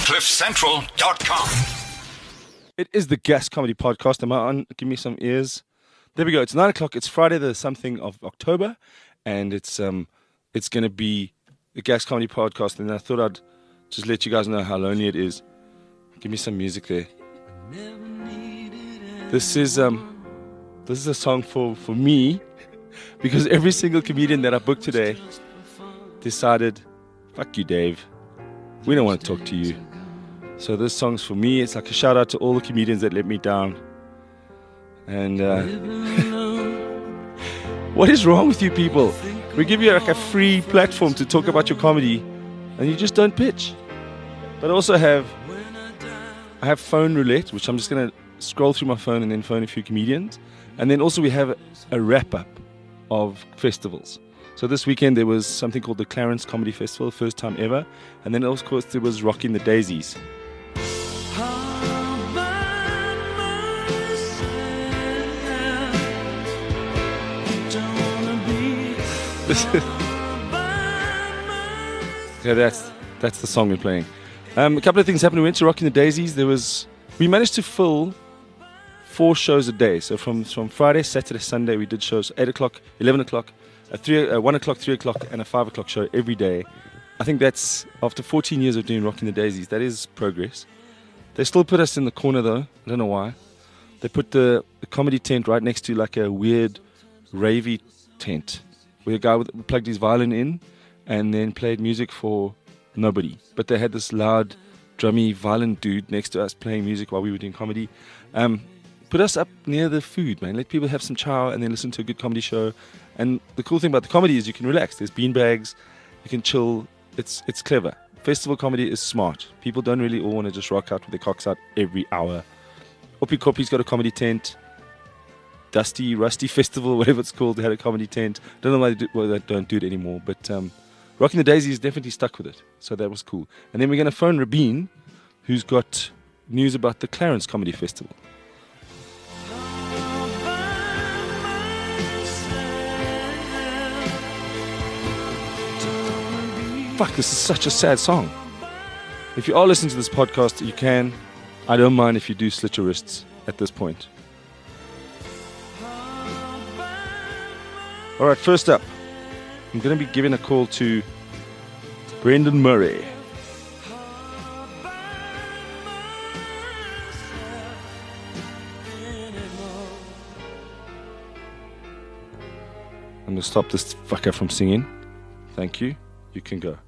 CliffCentral.com. It is the Gas Comedy Podcast. Am I on? Give me some ears. There we go. It's 9 o'clock. It's Friday the something of October, and it's going to be the Gas Comedy Podcast. And I thought I'd just let you guys know how lonely it is. Give me some music there. This is a song for me, because every single comedian that I booked today decided, fuck you, Dave. We don't want to talk to you. So this song's for me. It's like a shout out to all the comedians that let me down. And what is wrong with you people? We give you like a free platform to talk about your comedy, and you just don't pitch. But I also I have phone roulette, which I'm just going to scroll through my phone and then phone a few comedians. And then also we have a wrap-up of festivals. So this weekend there was something called the Clarence Comedy Festival, first time ever. And then of course there was Rocking the Daisies. Yeah, that's the song we're playing. A couple of things happened. We went to Rocking the Daisies. We managed to fill 4 shows a day. So from Friday, Saturday, Sunday, we did shows 8 o'clock, 11 o'clock, 1 o'clock, 3 o'clock, and a 5 o'clock show every day. I think that's, after 14 years of doing Rocking the Daisies, that is progress. They still put us in the corner though. I don't know why. They put the comedy tent right next to like a weird ravey tent, where a guy plugged his violin in and then played music for nobody. But they had this loud, drummy violin dude next to us playing music while we were doing comedy. Put us up near the food, man. Let people have some chow and then listen to a good comedy show. And the cool thing about the comedy is you can relax. There's beanbags. You can chill. It's clever. Festival comedy is smart. People don't really all want to just rock out with their cocks out every hour. Oppie Koppie's got a comedy tent. Dusty Rusty Festival, whatever it's called, they had a comedy tent. Don't know why they don't do it anymore. But Rocking the Daisies definitely stuck with it. So that was cool. And then we're going to phone Rabin, who's got news about the Clarence Comedy Festival. Fuck, this is such a sad song. If you are listening to this podcast, you can. I don't mind if you do slit your wrists at this point. All right, first up, I'm going to be giving a call to Brendan Murray. I'm going to stop this fucker from singing. Thank you. You can go.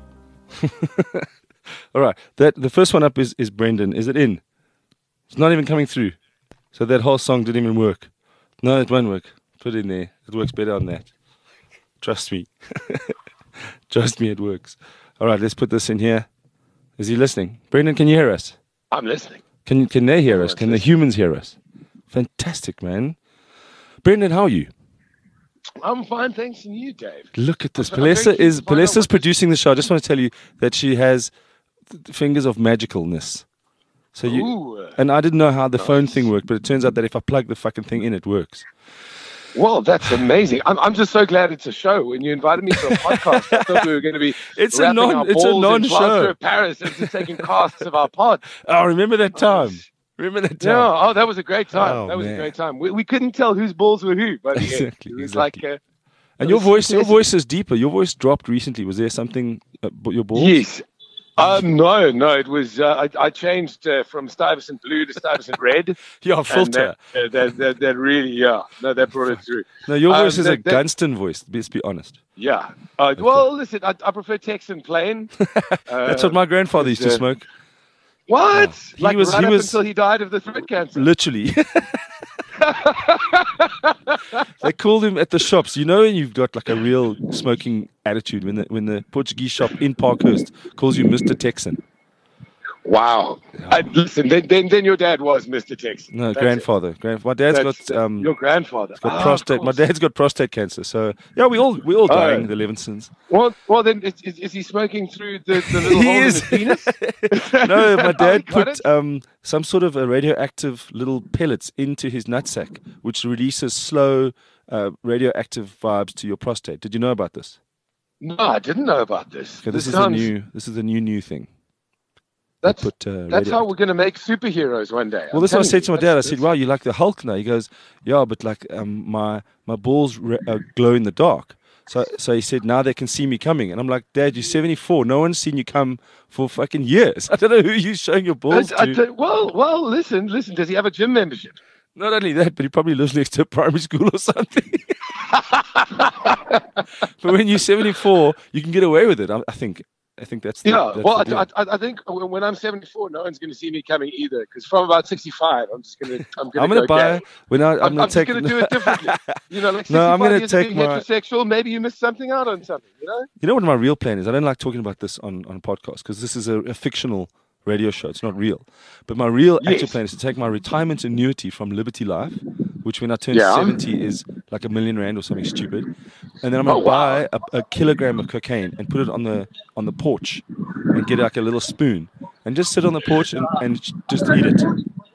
All right, the first one up is Brendan. Is it in? It's not even coming through. So that whole song didn't even work. No, it won't work. Put it in there. It works better on that. Trust me. Trust me, it works. All right, let's put this in here. Is he listening? Brendan, can you hear us? I'm listening. Can they hear us? Can the humans hear us? Fantastic, man. Brendan, how are you? I'm fine, thanks. And you, Dave? Look at this. Palessa's producing the show. I just want to tell you that she has fingers of magicalness. So and I didn't know how the phone thing worked, but it turns out that if I plug the fucking thing in, it works. Well, that's amazing. I'm just so glad it's a show. When you invited me to a podcast, I thought we were going to be it's a non-show in Paris and just taking casts of our pod. Oh, remember that time? Remember that time? Yeah. Oh, that was a great time. Oh, that was man. a great time. We couldn't tell whose balls were who. But exactly. It was exactly. like. And your voice is deeper. Your voice dropped recently. Was there something your balls? Yes. No. It was. I changed from Stuyvesant Blue to Stuyvesant Red. Your filter. That really, yeah. No, that brought it through. No, your voice is a Gunston voice. Let's be honest. Yeah. Well, listen, I prefer Texan plain. That's what my grandfather used to smoke. What? Oh. He was until he died of the throat cancer. Literally. They called him at the shops. You know when you've got like a real smoking attitude when the Portuguese shop in Parkhurst calls you Mr. Texan. Wow. Listen, then your dad was Mr. Texan. No, grandfather. My dad's got your grandfather. Got prostate. My dad's got prostate cancer. So yeah, we all dying. The Levinsons. Well, then is he smoking through the little hole in his penis? No, my dad put some sort of a radioactive little pellets into his nutsack, which releases slow radioactive vibes to your prostate. Did you know about this? No, I didn't know about this. Okay, this is a new thing. That's put how radioactive. we're going to make superheroes one day. Well, that's what I said to my dad. I said, "Wow, you like the Hulk now?" He goes, "Yeah, but like my balls glow in the dark." So he said, "Now they can see me coming." And I'm like, "Dad, you're 74. No one's seen you come for fucking years. I don't know who you're showing your balls to." Well, listen. Does he have a gym membership? Not only that, but he probably lives next to a primary school or something. But when you're 74, you can get away with it. I think that's the, yeah. that's Well, the deal. I think when I'm 74, no one's going to see me coming either. Because from about 65, I'm I'm going to buy gay. when I'm I'm going just to going to do it differently. You know, like 65 No, I'm gonna years of take being my- heterosexual. Maybe you missed something out on something. You know. You know what my real plan is? I don't like talking about this on a podcast because this is a fictional radio show. It's not real. But my real actual Yes. plan is to take my retirement annuity from Liberty Life, which when I turn Yeah. 70 is like $1 million or something stupid. And then I'm going to Oh, wow. buy a kilogram of cocaine and put it on the porch and get like a little spoon and just sit on the porch and just eat it.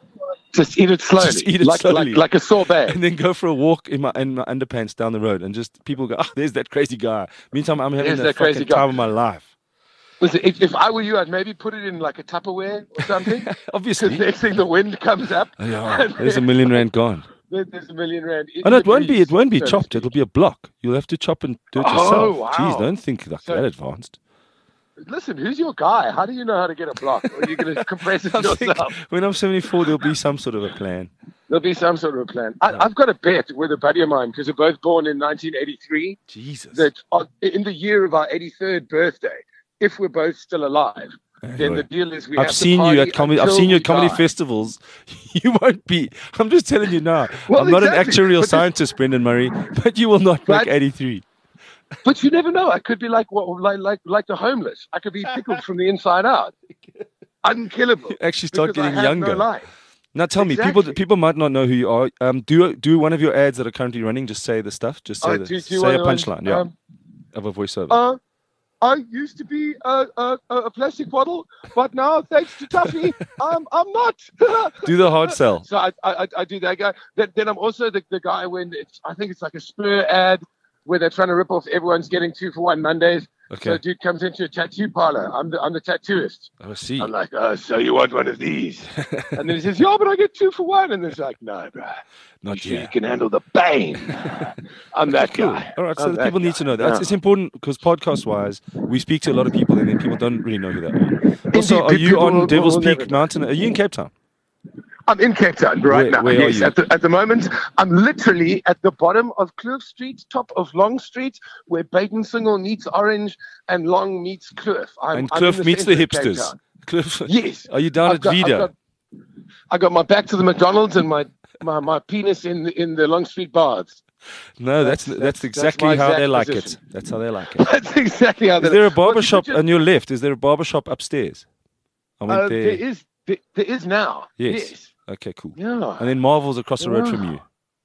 Just eat it slowly. Just eat it slowly. like a sorbet. And then go for a walk in my underpants down the road and just people go, "Oh, there's that crazy guy." Meantime, I'm having There's the that crazy fucking guy. time of my life. Listen, if I were you, I'd maybe put it in like a Tupperware or something. Because Obviously. next thing the wind comes up. Oh, yeah, there's $1 million gone. There's $1 million. Oh, no, it won't be So to chopped. speak. It'll be a block. You'll have to chop and do it Oh, yourself. wow. Jeez, don't think like So- that advanced. Listen, who's your guy? How do you know how to get a block? Or are you going to compress it I think yourself? when I'm 74, there'll be some sort of a plan. There'll be some sort of a plan. I've got a bet with a buddy of mine because we're both born in 1983. Jesus. That in the year of our 83rd birthday, if we're both still alive, then the deal is we have I've to seen you at party comedy. I've until seen you we at comedy die. festivals. You won't be. I'm just telling you now. Well, I'm not an exactly. actuarial But this- scientist, Brendan Murray, but you will not make But- 83. But you never know. I could be like the homeless. I could be pickled from the inside out, unkillable. Actually, start because I getting have younger. No life. Now tell me, Exactly. people might not know who you are. Do one of your ads that are currently running. Just say the stuff. Just say say a punchline. Yeah, of a voiceover. I used to be a plastic bottle, but now, thanks to Tuffy, I'm not. Do the hard sell. So I do that guy. Then I'm also the guy when I think it's like a Spur ad where they're trying to rip off everyone's getting 2-for-1 Mondays. Okay. So a dude comes into a tattoo parlor. I'm the tattooist. I see. I'm like, so you want one of these? And then he says, yeah, but I get 2-for-1. And it's like, no, bro. Not You yet. can handle the pain. I'm that Cool. guy. All right, so I'm the that people need guy. to know that. Yeah. It's important because podcast-wise, we speak to a lot of people and then people don't really know who they are. Also, Indeed, are you people on will Devil's never Peak know. Mountain? Are you in Cape Town? I'm in Cape Town right now. Where are Yes, you? at the moment, I'm literally at the bottom of Kloof Street, top of Long Street, where Baden Single meets Orange and Long meets Kloof. I'm in Cliff meets the centre of Cape hipsters. Town. Cliff, Yes. are you down I've at got- I've Vida? got- I got my back to the McDonald's and my penis in the Long Street bars. No, that's that's exactly my how they exact like position. it. That's how they like it. That's exactly how. Is there a barber shop on your left? Is there a barber shop upstairs? I went There there. is now. Yes. Okay, cool. Yeah. And then Marvel's across the road from you.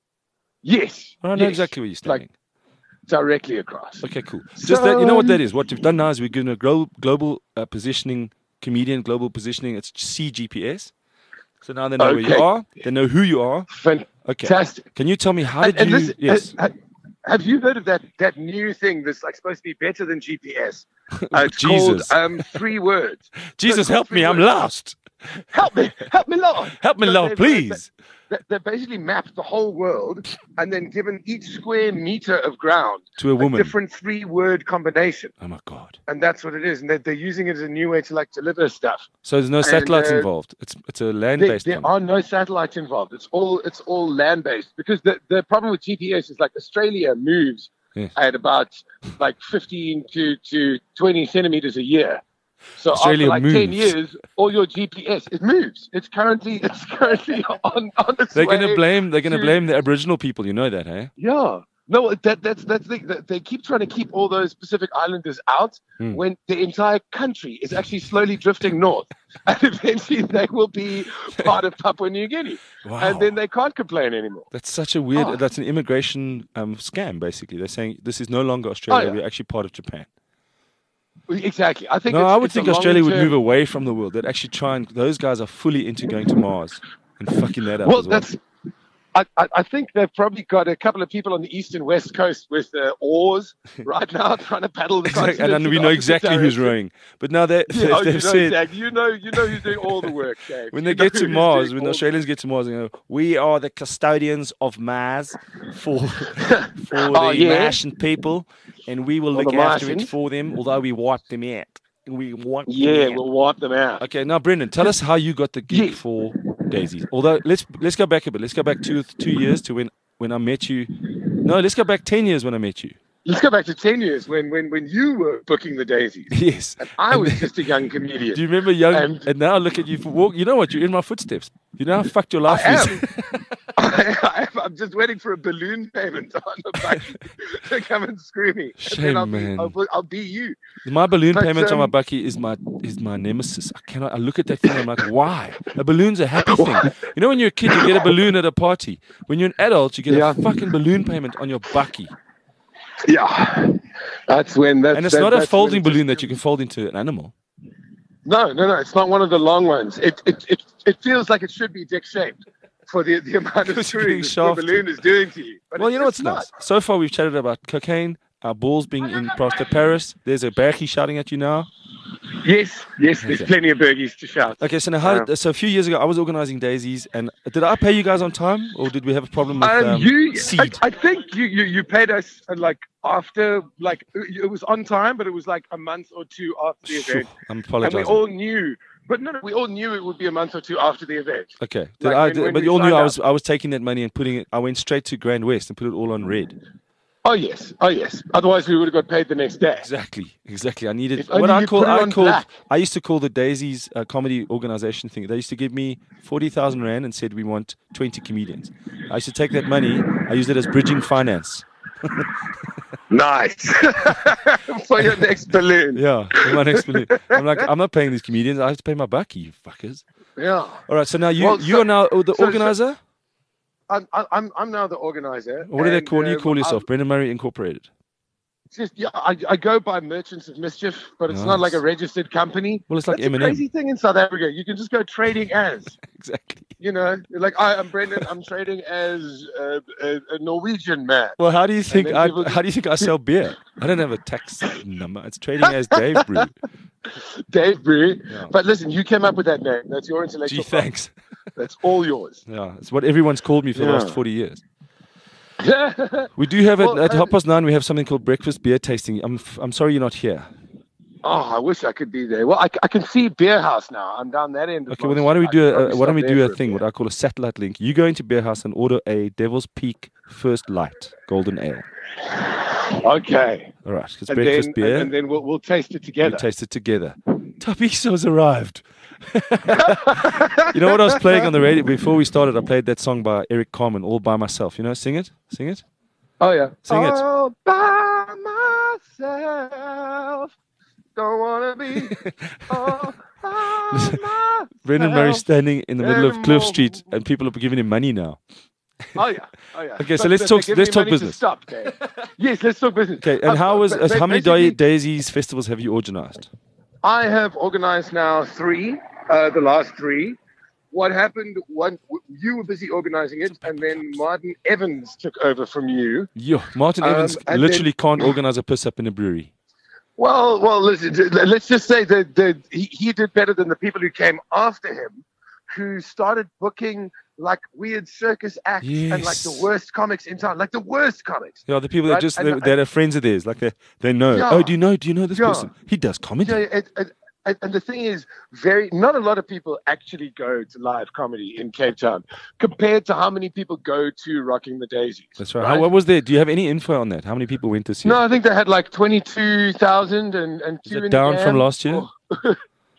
Yes. I know yes. exactly where you're standing. Directly across. Okay, cool. Just that, you know what that is? What we've done now is we're going to global positioning, comedian global positioning. It's CGPS. So now they know where you Okay. are. They know who you are. Okay. Fantastic. Can you tell me how did And you? listen, Yes. have you heard of that new thing that's like supposed to be better than GPS? It's Jesus. called 3 words. Jesus, so help me! I'm words. lost. Help me, Lord. Help me, So Lord, they've- please. They basically mapped the whole world and then given each square meter of ground To a woman. different 3-word combination, Oh my God. and that's what it is. And they're using it as a new way to like deliver stuff. So there's no satellites involved. It's a land-based There one. are no satellites involved. It's all land based because the problem with GPS is like Australia moves Yes. at about like 15 to 20 centimeters a year. So Australia after like 10 moves. years, all your GPS it moves. It's currently on its They're way. going to blame. They're going to to- blame the Aboriginal people. You know that, hey? Yeah. No, that's the thing. They keep trying to keep all those Pacific Islanders out when the entire country is actually slowly drifting north, and eventually they will be part of Papua New Guinea, Wow. and then they can't complain anymore. That's such a weird. Oh. That's an immigration scam. Basically, they're saying this is no longer Australia. yeah. We're actually part of Japan. Exactly. I think. No, I would it's a think Australia would long-term- move away from the world. They'd actually try and. Those guys are fully into going to Mars and fucking that up Well, as well. I think they've probably got a couple of people on the east and west coast with oars right now trying to paddle the Exactly. continent. And then we know exactly who's rowing. But now they've said... Exactly. You know who's doing all the work, Dave. When they get to Mars, when the Australians get to Mars, they go, we are the custodians of Mars for the Martian people, and we will look after it for them, although we wipe them out. We'll wipe them out. Okay, now, Brendan, tell us how you got the gig for Daisies. Although, let's go back a bit. Let's go back 2 years to when I met you. No, let's go back 10 years when I met you. Let's go back to 10 years when you were booking the Daisies. Yes. And I was just a young comedian. Do you remember and now look at you for walk. You know what? You're in my footsteps. You know how fucked your life is. I'm just waiting for a balloon payment on the bucky to come and screw me. Shame, man. I'll be you. My balloon payment on my bucky is my nemesis. I look at that thing, I'm like, why? A balloon's a happy thing. You know when you're a kid, you get a balloon at a party. When you're an adult, you get a fucking balloon payment on your bucky. Yeah. That's when and it's not a folding balloon that you can fold into an animal. No. It's not one of the long ones. It feels like it should be dick-shaped for the amount of screwing the balloon is doing to you. But well, you know what's nice? So far, we've chatted about cocaine, our balls being in Prosper Paris. There's a Berkey shouting at you now. Yes, there's plenty of Bergies to shout. Okay, so now so a few years ago, I was organizing Daisies, and did I pay you guys on time, or did we have a problem with seed? I think you paid us after, it was on time, but it was like a month or two after the event. I'm apologizing. And we all knew. But no, we all knew it would be a month or two after the event. Okay. But you all knew I was taking that money and putting it. I went straight to Grand West and put it all on red. Oh yes. Otherwise, we would have got paid the next day. Exactly. I needed I used to call the Daisies comedy organization thing. They used to give me 40,000 rand and said we want 20 comedians. I used to take that money. I used it as bridging finance. Nice. For your next balloon. Yeah, for my next balloon. I'm like, I'm not paying these comedians. I have to pay my bucky, you fuckers. Yeah. All right. So now you are now the organizer. I'm now the organizer. What do they call you? Call yourself Brendan Murray Incorporated. It's just I go by Merchants of Mischief, but it's not like a registered company. Well, it's like That's Eminem. a crazy thing in South Africa. You can just go trading as. Exactly. You know, like I'm Brendan. I'm trading as a Norwegian man. Well, how do you think I sell beer? I don't have a tax number. It's trading as Dave Brew. Dave Brew. Yeah. But listen, you came up with that name. That's your intellectual. Gee, thanks. That's all yours. Yeah, it's what everyone's called me for the last 40 years. We do have at 9:30. We have something called breakfast beer tasting. I'm sorry you're not here. Oh, I wish I could be there. Well, I can see Beer House now. I'm down that end. Okay, well then why don't we do a thing? What I call a satellite link. You go into Beer House and order a Devil's Peak First Light Golden Ale. Okay. All right, it's breakfast beer. And then we'll taste it together. We'll taste it together. Tapiso's arrived. You know what I was playing on the radio before we started? I played that song by Eric Carmen, All By Myself. You know, sing it. Oh yeah, sing it. All by myself, don't wanna be all by myself. Brendan Murray standing in the middle of Cliff Street, and people are giving him money now. Oh yeah. Okay, so let's talk business. Stop, yes, let's talk business. Okay, and how many Daisies festivals have you organized? I have organized now 3, the last 3. What happened, you were busy organizing it, and then Martin Evans took over from you. Yeah, Martin Evans literally can't organize a piss up in a brewery. Well, listen, let's just say that he did better than the people who came after him, who started booking like weird circus acts and like the worst comics in town, like the worst comics. Yeah, the people that that are friends of theirs, like they know. Yeah. Oh, do you know this person? He does comedy. Yeah, and the thing is, not a lot of people actually go to live comedy in Cape Town compared to how many people go to Rocking the Daisies. That's right. What was there? Do you have any info on that? How many people went to see? No, I think they had like 22,000 and two. Is it down from last year? No,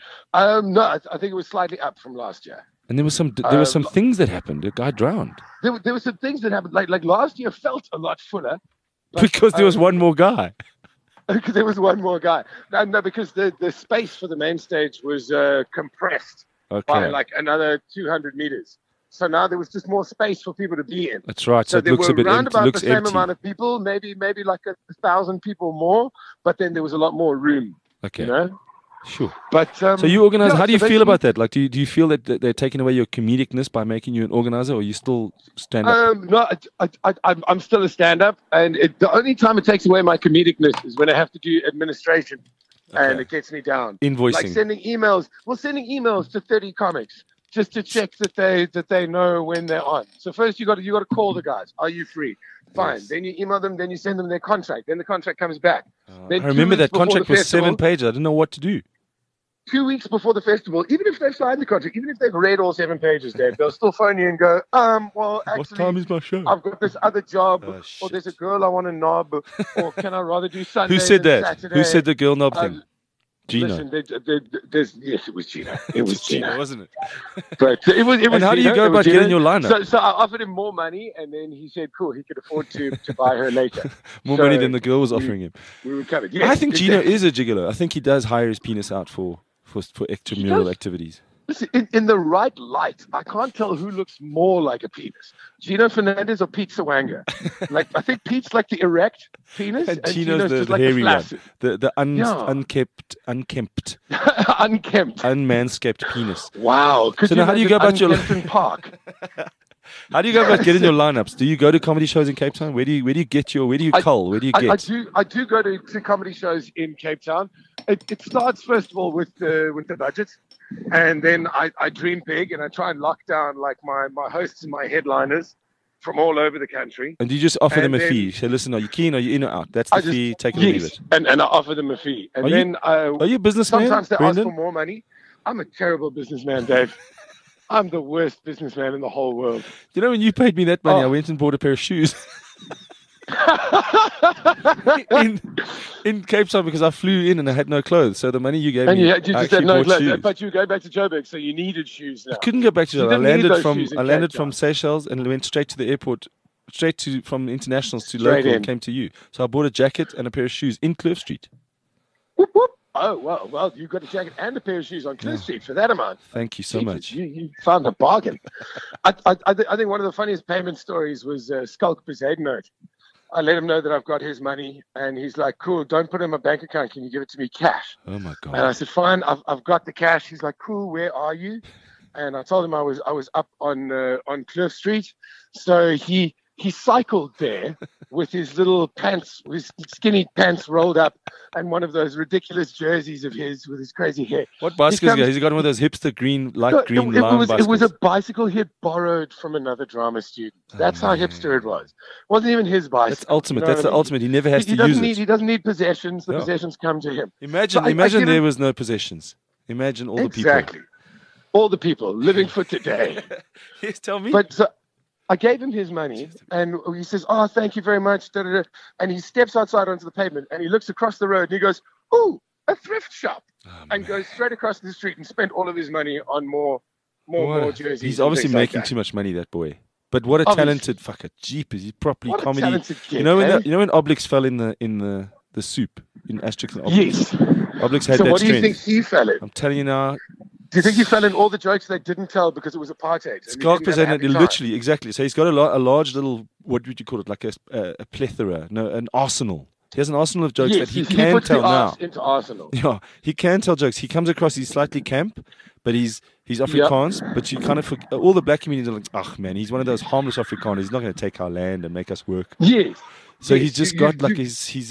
I think it was slightly up from last year. And there were some things that happened. A guy drowned. There were some things that happened. Like last year felt a lot fuller. Because there was one more guy. Because there was one more guy. No, because the space for the main stage was compressed by like another 200 meters. So now there was just more space for people to be in. That's right. So it there looks were a bit around empty. about Looks the same empty. amount of people, maybe like 1,000 people more, but then there was a lot more room. Okay. You know? Sure. But so you organize. yeah, how do you so feel about that? Like, do you feel that they're taking away your comedicness by making you an organizer, or you still stand up? No, I'm still a stand-up, and the only time it takes away my comedicness is when I have to do administration, and it gets me down. Invoicing. Like sending emails. Well, sending emails to 30 comics just to check that they know when they're on. So first you got to call the guys. Are you free? Fine. Yes. Then you email them. Then you send them their contract. Then the contract comes back. Then I remember 2 weeks that before contract the was festival, 7 pages. I didn't know what to do. 2 weeks before the festival, even if they've signed the contract, even if they've read all 7 pages, Dave, they'll still phone you and go, well, actually, What time is my show? I've got this other job, Oh, or there's a girl I want to knob, or can I rather do Sunday Who said than that? Saturday? Who said the girl knob thing? Gino. Listen, yes, it was Gino. It was Gino, wasn't it? But it was. And how do you go about getting your lineup? So I offered him more money, and then he said, "Cool, he could afford to buy her later." More money than the girl was offering him. We were covered. Yeah, I think Gino is a gigolo. I think he does hire his penis out for extramural activities. Listen, in the right light, I can't tell who looks more like a penis. Gino Fernandez or Pete Sawanga. Like, I think Pete's like the erect penis, and Gino's the just like hairy the one. flaccid. The unkempt, Unkempt. unmanscaped penis. Wow. So now how do you go about your Park? How do you go about getting your lineups? Do you go to comedy shows in Cape Town? Where do you cull? Where do you get? I do go to comedy shows in Cape Town. It starts first of all with the budget, and then I dream big and I try and lock down like my hosts and my headliners from all over the country. And do you just offer them a fee? Say, listen, are you keen? Are you in or out? That's the fee. Take it or leave it. And I offer them a fee. And are you a businessman? Sometimes they Brendan? ask for more money. I'm a terrible businessman, Dave. I'm the worst businessman in the whole world. You know, when you paid me that money, I went and bought a pair of shoes. in Cape Town because I flew in and I had no clothes. So the money you gave me, you just said no clothes. But you go back to Joburg, so you needed shoes now. I couldn't go back to Joburg. I landed from Seychelles and went straight to the airport, from internationals to local and came to you. So I bought a jacket and a pair of shoes in Cliff Street. Whoop, whoop. Oh, well, you got a jacket and a pair of shoes on Cliff Street for that amount. Thank you so much. You found a bargain. I think one of the funniest payment stories was Skulk Bezuidenhout. I let him know that I've got his money, and he's like, cool, don't put it in my bank account. Can you give it to me cash? Oh, my God. And I said, fine, I've got the cash. He's like, cool, where are you? And I told him I was up on Cliff Street. So he cycled there with his little pants, his skinny pants rolled up, and one of those ridiculous jerseys of his with his crazy hair. What bicycles? He's got one of those hipster light green lime bicycles. It was a bicycle he had borrowed from another drama student. That's how hipster it was. It wasn't even his bicycle. That's ultimate. You know That's the ultimate. He never has to use it. He doesn't need possessions. The possessions come to him. Imagine there was no possessions. Imagine all the people. Exactly. All the people living for today. Yes, tell me. But I gave him his money, and he says, oh, thank you very much. Da, da, da. And he steps outside onto the pavement, and he looks across the road, and he goes, ooh, a thrift shop, and goes straight across the street and spent all of his money on more jerseys. He's obviously making too much money, that boy. But what a talented fucker. Jeepers, he's properly comedy. Kid, you know when Obelix fell in the soup in Asterix and Obelix? Yes. Obelix had so that what do you strength. think he fell in? I'm telling you now. Do you think he fell in all the jokes they didn't tell because it was apartheid? Skulk presented literally, exactly. So he's got a large little, what would you call it, like a plethora, an arsenal. He has an arsenal of jokes that he can tell now. Into arsenal. Yeah, he can tell jokes. He comes across, he's slightly camp, but he's Afrikaans. Yep. But you kind of all the black communities are like, oh man, he's one of those harmless Afrikaners. He's not going to take our land and make us work. Yes. So he's just got like he's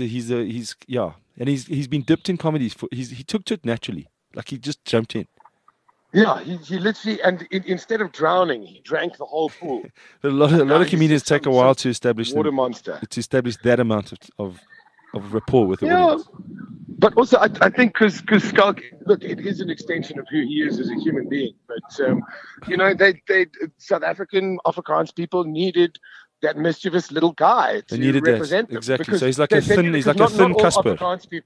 and he's been dipped in comedies. He took to it naturally, like he just jumped in. Yeah, he literally, and instead of drowning, he drank the whole pool. A lot of comedians take a while to establish monster. To establish that amount of rapport with the audience. But also, I think because Skulk, look, it is an extension of who he is as a human being. But they South African Afrikaans people needed that mischievous little guy to represent them. Exactly. So he's like a thin Casper.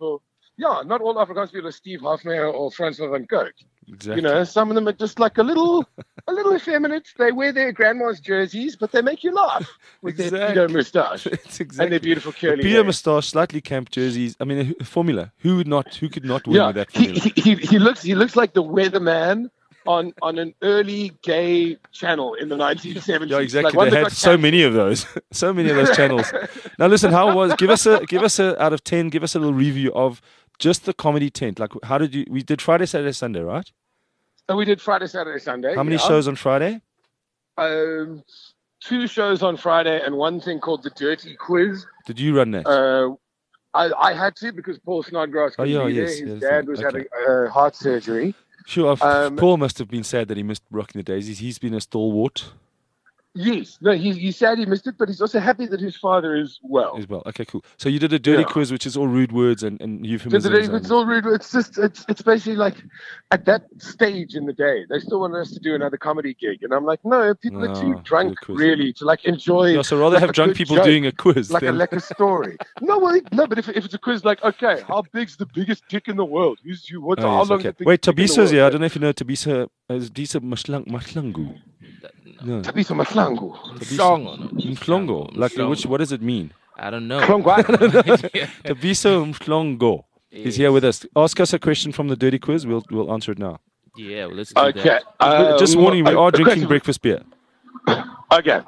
Not all Afrikaans people are Steve Hofmeyr or Francois van Gogh. Exactly. Some of them are just like a little effeminate. They wear their grandma's jerseys, but they make you laugh with their pedo moustache and their beautiful curly hair. Pedo moustache, slightly camp jerseys. I mean, a formula. Who could not win with that formula? He looks like the weatherman on an early gay channel in the 1970s. Yeah, exactly. Like they had so many of those, so many of those channels. Now, listen, give us a out of 10. Give us a little review of just the comedy tent. Like, how did you? We did Friday, Saturday, Sunday, right? So we did Friday, Saturday, Sunday. How many shows on Friday? 2 shows on Friday and one thing called the Dirty Quiz. Did you run that? I had to because Paul Snodgrass couldn't be there. His dad was having heart surgery. Sure. Paul must have been sad that he missed Rocking the Daisies. He's been a stalwart. Yes. No, he's sad he missed it, but he's also happy that his father is well. Okay, cool. So you did a dirty quiz, which is all rude words and euphemisms. It's all rude. It's basically like at that stage in the day, they still wanted us to do another comedy gig, and I'm like, no, people are too drunk really to like enjoy. Yeah, so rather like have drunk people doing a quiz, like a story. No, but if it's a quiz, like, okay, how big's the biggest dick in the world? How long? Okay. Wait, Tabisa's here. I don't know if you know Tabisa. Tabisa Mashlangu. No. Tabisa Mashlangu. Mhlongo. Like, what does it mean? I don't know. Tabisa Mhlongo is here with us. Ask us a question from the dirty quiz. We'll answer it now. Yeah, well, let's do that. Just warning, we are drinking breakfast beer. Okay.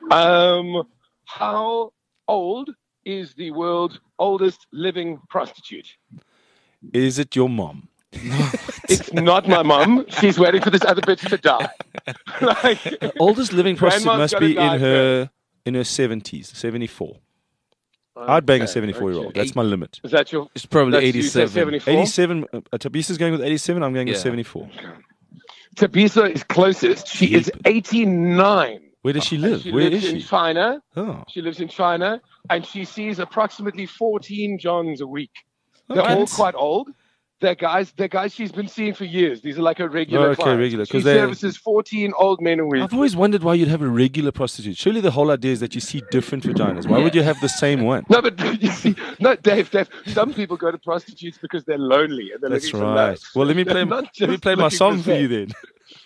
How old is the world's oldest living prostitute? Is it your mom? It's not my mum. She's waiting for this other bitch to die. The oldest living prostitute must be in her 70s, 74. I'd bang a 74-year-old. That's my limit. Is that your? It's probably 87. 87. Tabisa's going with 87. I'm going with 74. Tabisa is closest. She is 89. Where does she live? Where is she? In China. Oh. She lives in China, and she sees approximately 14 Johns a week. They're all quite old. They're guys she's been seeing for years. These are like her regular clients. Regular. She services 14 old men a week. I've always wondered why you'd have a regular prostitute. Surely the whole idea is that you see different vaginas. Why would you have the same one? No, but you see, Dave, some people go to prostitutes because they're lonely. And they're That's looking right. For well, let me play my song for you then.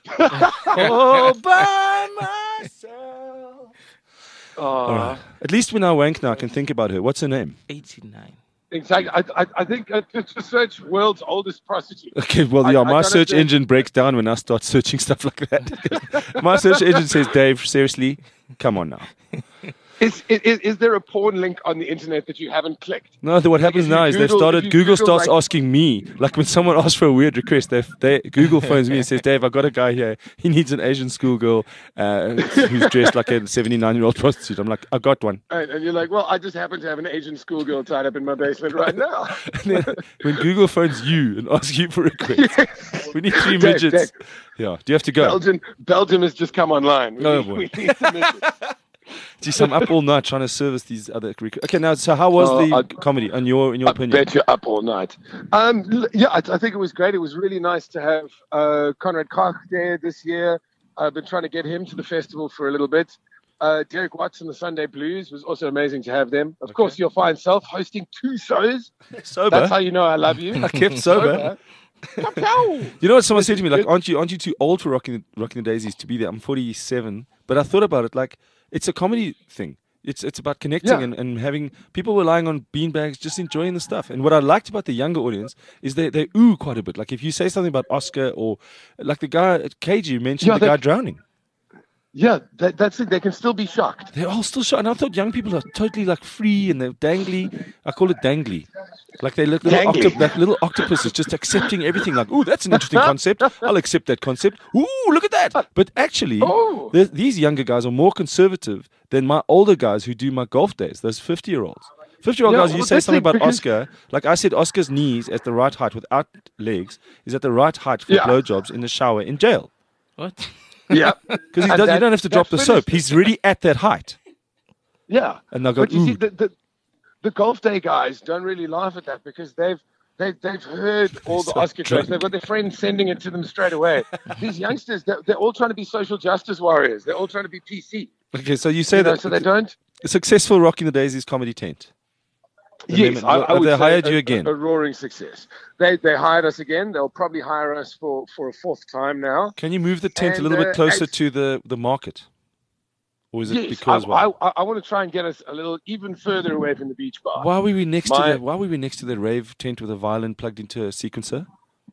All by myself. All right. At least when I wank now, I can think about her. What's her name? 89. Exactly. I think to search world's oldest prostitute. Okay, well, yeah, my search engine breaks down when I start searching stuff like that. My search engine says, Dave, seriously, come on now. Is there a porn link on the internet that you haven't clicked? No, what happens now is Google starts asking me, like when someone asks for a weird request, Google phones me and says, Dave, I've got a guy here. He needs an Asian schoolgirl who's dressed like a 79-year-old prostitute. I'm like, I've got one. Right, and you're like, well, I just happen to have an Asian schoolgirl tied up in my basement right now. When Google phones you and asks you for a request, we need 3 midgets. Dave. Yeah, do you have to go? Belgium has just come online. We need some midgets. Geez, I'm up all night trying to service these other. Okay, now, so how was the comedy, in your opinion? I bet you're up all night. Yeah, I think it was great. It was really nice to have Conrad Koch there this year. I've been trying to get him to the festival for a little bit. Derek Watts and the Sunday Blues was also amazing to have them. Of course, you'll find self hosting 2 shows. Sober. That's how you know I love you. I kept sober. You know what someone said to me? Like, aren't you too old for Rocking the Daisies to be there? I'm 47, but I thought about it like. It's a comedy thing. It's about connecting and having people relying on beanbags, just enjoying the stuff. And what I liked about the younger audience is they ooh quite a bit. Like if you say something about Oscar or like the guy at KG mentioned the guy drowning. Yeah, that's it. They can still be shocked. They're all still shocked. And I thought young people are totally like free and they're dangly. I call it dangly. Like they look like little octopuses just accepting everything. Like, ooh, that's an interesting concept. I'll accept that concept. Ooh, look at that. But actually, these younger guys are more conservative than my older guys who do my golf days, those 50-year-olds. 50-year-old guys, you say something about Oscar. Like I said, Oscar's knees at the right height without legs is at the right height for blowjobs in the shower in jail. What? Yeah. Because you don't have to drop the soap. He's really at that height. Yeah. And they'll go, but you see, the golf day guys don't really laugh at that because they've heard all the Oscar jokes. They've got their friends sending it to them straight away. These youngsters, they're all trying to be social justice warriors. They're all trying to be PC. Okay, so you say that. So they don't. A successful Rocking the Daisies comedy tent. Yes, I would they say hired you again. A roaring success. They hired us again. They'll probably hire us for a 4th time now. Can you move the tent a little bit closer to the market? Or is it because I want to try and get us a little even further away from the beach bar. Why were we next to the rave tent with a violin plugged into a sequencer?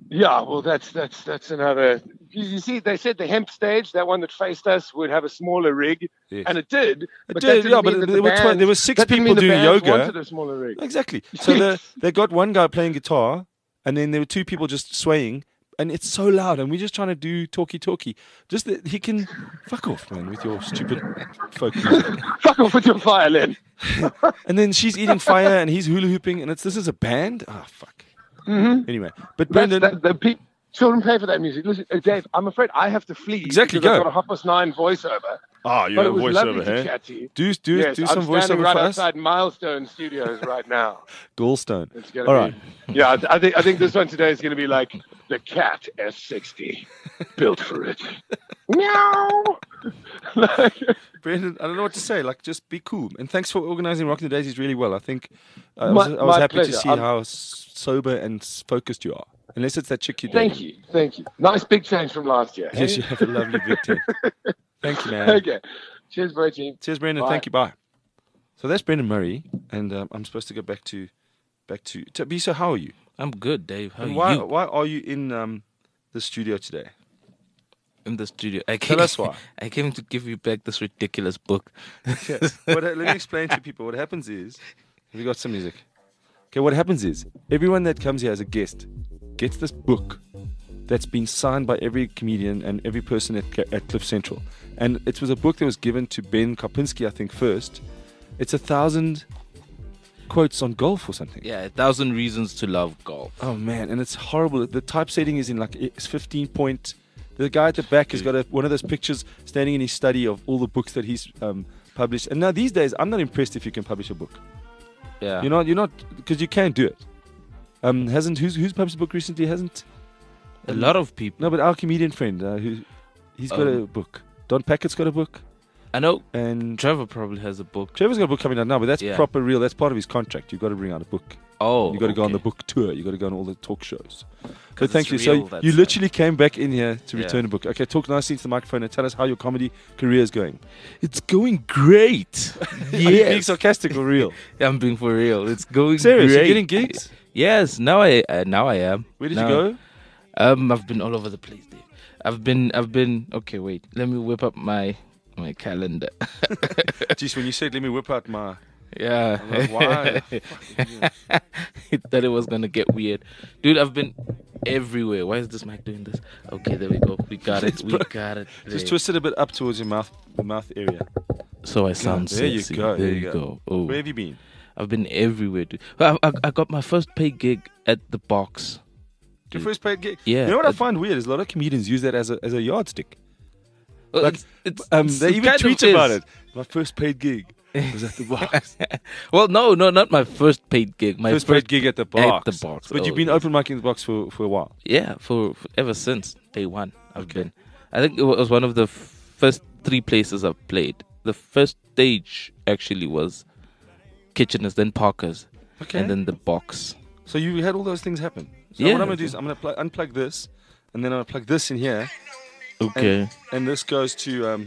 Yeah, well, that's another. You see, they said the hemp stage, that one that faced us, would have a smaller rig, Yes. and it did. It did, yeah, but there were 6 people doing yoga. Wanted a smaller rig. Exactly. So they got one guy playing guitar, and then there were 2 people just swaying, and it's so loud, and we're just trying to do talkie. Just that he can fuck off, man, with your stupid folk music. Fuck off with your violin. And then she's eating fire, and he's hula hooping, and this is a band. Ah, fuck. Mm-hmm. Anyway, but Brendan, children pay for that music. Listen, Dave, I'm afraid I have to flee. Exactly, because go. I've got a 9:30 voiceover. Ah, you But have it was lovely voiceover, to hey? chat to you. Do Yes, some I'm voiceover standing right for us. outside Milestone Studios right now. Gallstone. It's gonna All be, right. Yeah, I think this one today is going to be like the Cat S60, built for it. Meow. Brendan, I don't know what to say. Like, just be cool. And thanks for organizing Rocking the Daisies really well. I think I My was happy pleasure. to see how sober and focused you are. Unless it's that chick you did. Thank you. Nice big change from last year. Yes, hey? you have a lovely big team. Thank you, man. Okay. Cheers, Virgin. Cheers, Brendan. Bye. Thank you. Bye. So that's Brendan Murray, and I'm supposed to go back to Bisa. How are you? I'm good, Dave. How And are you? why are you in the studio today? In the studio. Tell us why. I came to give you back this ridiculous book. Okay. Let me explain to people. What happens is, have you got some music? Okay, what happens is, everyone that comes here as a guest gets this book that's been signed by every comedian and every person at Cliff Central. And it was a book that was given to Ben Karpinski, I think, first. It's 1,000 quotes on golf or something. Yeah, 1,000 Reasons to Love Golf. Oh, man, and it's horrible. The typesetting is in like it's 15-point. The guy at the back has got one of those pictures standing in his study of all the books that he's published. And now these days, I'm not impressed if you can publish a book. Yeah. You're not, because you can't do it. Who's published a book recently? Hasn't A lot of people. No, but our comedian friend, he's got a book. Don Packett's got a book. I know. And Trevor probably has a book. Trevor's got a book coming out now, but that's Yeah. proper real. That's part of his contract. You've got to bring out a book. Oh, You've got to go on okay. the book tour. You've got to go on all the talk shows. 'Cause But thank you. it's So real, that's you it. literally came back in here to Yeah. return a book. Okay, talk nicely into the microphone and tell us how your comedy career is going. It's going great. Are you being Yes. sarcastic or real? I'm being for real. It's going Serious? great. You're getting gigs? Yes, now I am. Where did Now- you go? I've been all over the place, Dave. I've been okay, wait. Let me whip up my calendar. Jeez, when you said, let me whip out my... Yeah. I'm like, why? I thought it was gonna get weird. Dude, I've been everywhere. Why is this mic doing this? Okay, there we go. We got it. We got it. Just There. twist it a bit up towards your mouth, the mouth area. So I sound There you sexy. go. There you go. Oh. Where have you been? I've been everywhere, dude. I got my first paid gig at the Box. Your first paid gig? Yeah. You know what I find weird is a lot of comedians use that as a yardstick. Well, Like, it's they even kind of tweet is. about it. My first paid gig was at the Box. Well, no, not my first paid gig. My First paid gig at the Box. At the Box. But Oh, you've been yes. open micing the Box for a while. Yeah, for ever since day one. I've been. I think it was one of the first 3 places I've played. The first stage actually was Kitcheners, then Parker's, Okay. and then the Box. So you had all those things happen. So Yeah. what I'm going to do is I'm going to unplug this, and then I'm going to plug this in here, Okay. and this goes to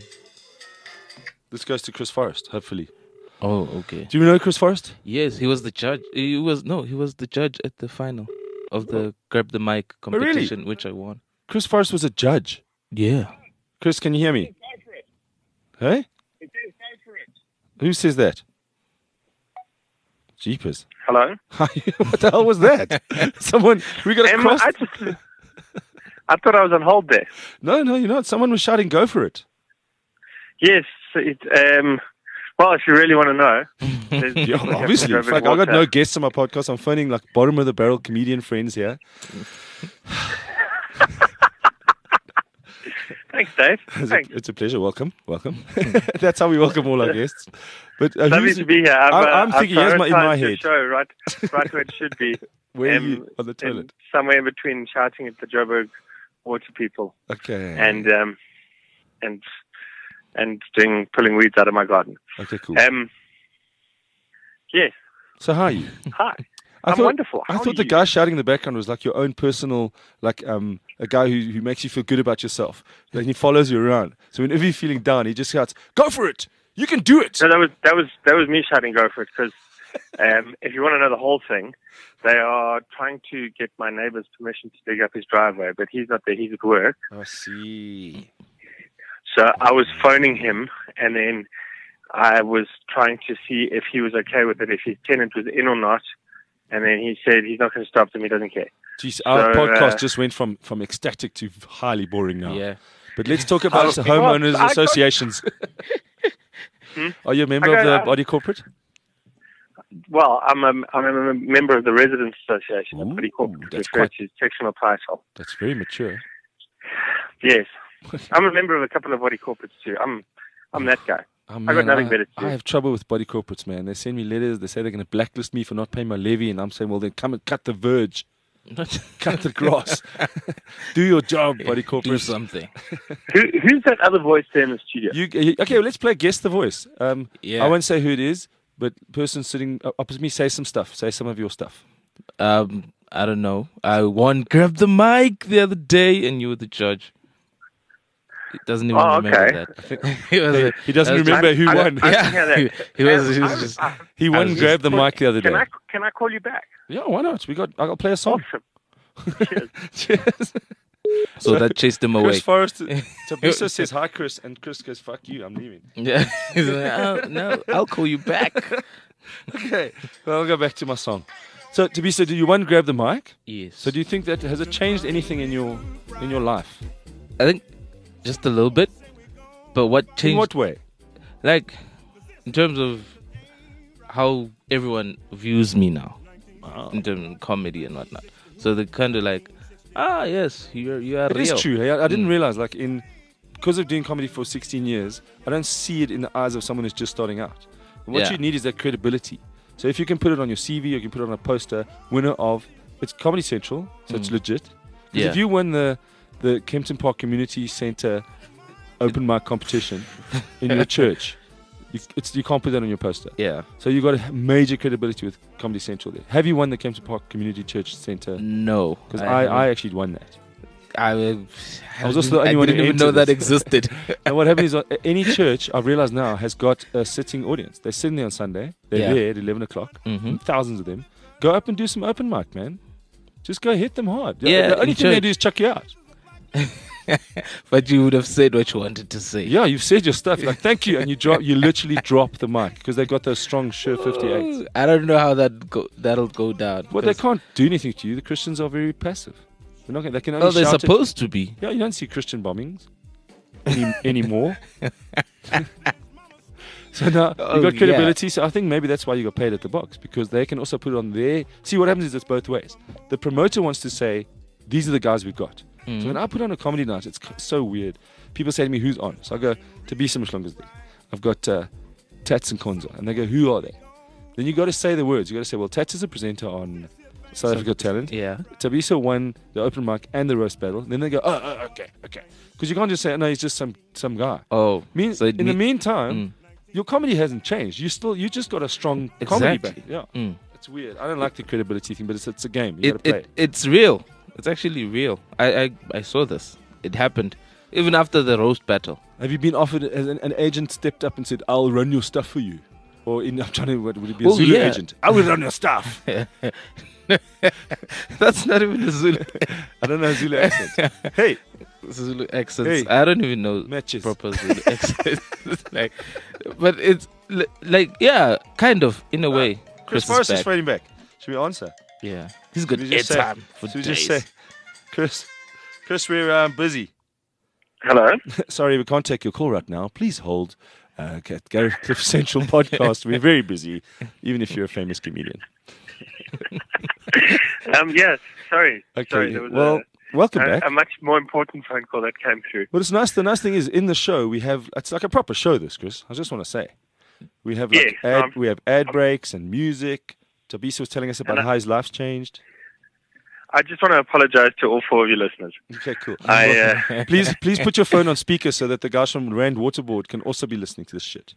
Chris Forrest, hopefully. Oh, okay. Do you know Chris Forrest? Yes, he was the judge. He was the judge at the final of the Grab the Mic really? competition, which I won. Chris Forrest was a judge. Yeah. Chris, can you hear me? Hey? Who says that? Jeepers. Hello. What the hell was that? Someone, we got a cross. I thought I was on hold there. No, you're not. Someone was shouting, go for it. Yes. Well, if you really want to know, Yeah, obviously. In fact, I've got no guests on my podcast. I'm phoning like bottom of the barrel comedian friends here. Thanks, Dave. Thanks. It's a pleasure. Welcome. That's how we welcome all our guests. But Lovely to be here. I'm thinking, here's in my prioritized your head. show right where it should be. Where are you on the toilet? Somewhere in between shouting at the Joburg water people Okay. and pulling weeds out of my garden. Okay, cool. Yes. So how are you? Hi. I I'm wonderful. I How thought are the you? guy shouting in the background was like your own personal, like a guy who makes you feel good about yourself. Like he follows you around. So whenever you're feeling down, he just shouts, "Go for it! You can do it!" No, that was me shouting "Go for it" because if you want to know the whole thing, they are trying to get my neighbor's permission to dig up his driveway, but he's not there. He's at work. I see. So I was phoning him, and then I was trying to see if he was okay with it, if his tenant was in or not. And then he said he's not going to stop them. He doesn't care. Jeez, our podcast just went from ecstatic to highly boring now. Yeah. But let's talk about homeowners associations. Are you a member of the body corporate? Well, I'm a member of the Residents Association. Ooh, Body corporate, that's referred to as sectional title. That's very mature. Yes. I'm a member of a couple of body corporates too. I'm that guy. Oh, I got nothing better to do. I have trouble with body corporates, man. They send me letters. They say they're going to blacklist me for not paying my levy, and I'm saying, well, then come and cut the verge, cut the grass, do your job, body corporates. Do something. Who's that other voice there in the studio? Okay, well, let's play Guess the Voice. Yeah. I won't say who it is, but person sitting opposite me, say some stuff. Say some of your stuff. I don't know. I grabbed the mic the other day, and you were the judge. He doesn't even remember that. He doesn't remember who won. He won. Grabbed the mic the other day. Can I call you back? Yeah, why not? I'll play a song. Awesome. Cheers. So that chased him away. Chris Forrest, Tabiso says hi, Chris, and Chris goes, "Fuck you, I'm leaving." Yeah. He's like, oh, no, I'll call you back. Okay, well, I'll go back to my song. So, Tabiso, do you want to grab the mic? Yes. So, do you think that has it changed anything in your life? I think just a little bit. But what changed? In what way? Like, in terms of how everyone views me now, in terms of comedy and whatnot. So they're kind of like, yes, you are real. It is true. Hey? I didn't realize, because of doing comedy for 16 years, I don't see it in the eyes of someone who's just starting out. And what you need is that credibility. So if you can put it on your CV, or you can put it on a poster, winner of, it's Comedy Central, so it's legit. Because if you win the Kempton Park Community Centre open mic competition in your church, you can't put that on your poster. Yeah. So you got a major credibility with Comedy Central there. Have you won the Kempton Park Community Church Centre? No. Because I actually won that. I was also the only one who didn't even know that existed. And what happens is any church, I've realized now, has got a sitting audience. They're sitting there on Sunday. They're there at 11 o'clock. Thousands of them. Go up and do some open mic, man. Just go hit them hard. Yeah, the only thing they do is chuck you out. But you would have said what you wanted to say. Yeah, you've said your stuff. You're like, thank you. And you literally drop the mic because they got those strong, sure 58s. I don't know how that'll go down. Well, they can't do anything to you. The Christians are very passive. They can only they're shout supposed to be. Yeah, you don't see Christian bombings anymore. So now you got credibility. So I think maybe that's why you got paid at the box, because they can also put it on their. See, what happens is it's both ways. The promoter wants to say, these are the guys we've got. So when I put on a comedy night, it's so weird. People say to me, who's on? So I go, Tabiso Mhlongo's there. I've got Tats and Konzo. And they go, who are they? Then you got to say the words. You got to say, well, Tats is a presenter on South Africa Got Talent. Yeah. Tabiso won the open mic and the roast battle. Then they go, okay. Because you can't just say, no, he's just some guy. Oh. In the meantime, your comedy hasn't changed. You just got a strong comedy back. Yeah. It's weird. I don't like the credibility thing, but it's a game. You got to play. It's real. It's actually real. I saw this. It happened. Even after the roast battle. Have you been offered, as an agent stepped up and said, I'll run your stuff for you? Or I'm trying to, would it be a Zulu agent? I will run your stuff. That's not even a Zulu. I don't know Zulu accent. Hey. Zulu accents. Hey. I don't even know matches. Proper Zulu accents. But it's kind of, in a way. Chris Forrest is fading back. Should we answer? Yeah. He's got airtime for days. Just say, Chris, we're busy. Hello? Sorry, we can't take your call right now. Please hold. Gareth Cliff Central podcast. We're very busy, even if you're a famous comedian. Yes, sorry. Okay, sorry, there was welcome back. A much more important phone call that came through. Well, it's nice. The nice thing is, in the show, it's like a proper show, this, Chris. I just want to say. We have we have ad breaks and music. Tabiso was telling us about how his life's changed. I just want to apologize to all 4 of you listeners. Okay, cool. Please put your phone on speaker so that the guys from Rand Waterboard can also be listening to this shit.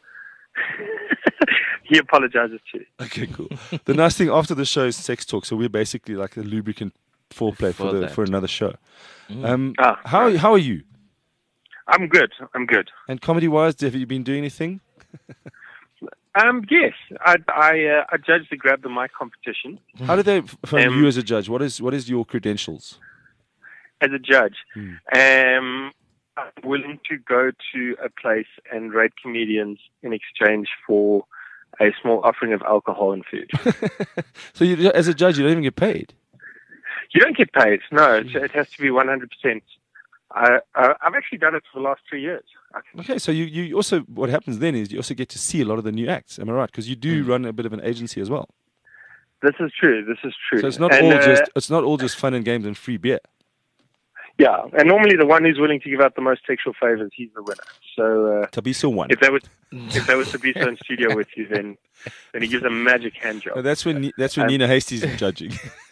He apologizes too. Okay, cool. The nice thing after the show is sex talk, so we're basically like a lubricant foreplay for another show. How are you? I'm good. And comedy-wise, have you been doing anything? Yes, I judged the Grab the Mic competition How do they find you as a judge? What is your credentials? as a judge. I'm willing to go to a place and rate comedians in exchange for a small offering of alcohol and food. So you, as a judge, you don't even get paid? You don't get paid. No, it has to be 100%. I've actually done it for the last 3 years. Okay, so you also, what happens then is you also get to see a lot of the new acts. Am I right? Because you do run a bit of an agency as well. This is true. So it's not all just fun and games and free beer. Yeah, and normally the one who's willing to give out the most sexual favors, he's the winner. So Tabiso won. if that was Tabiso in studio with you, then he gives a magic hand job. No, that's when Nina Hastie's judging.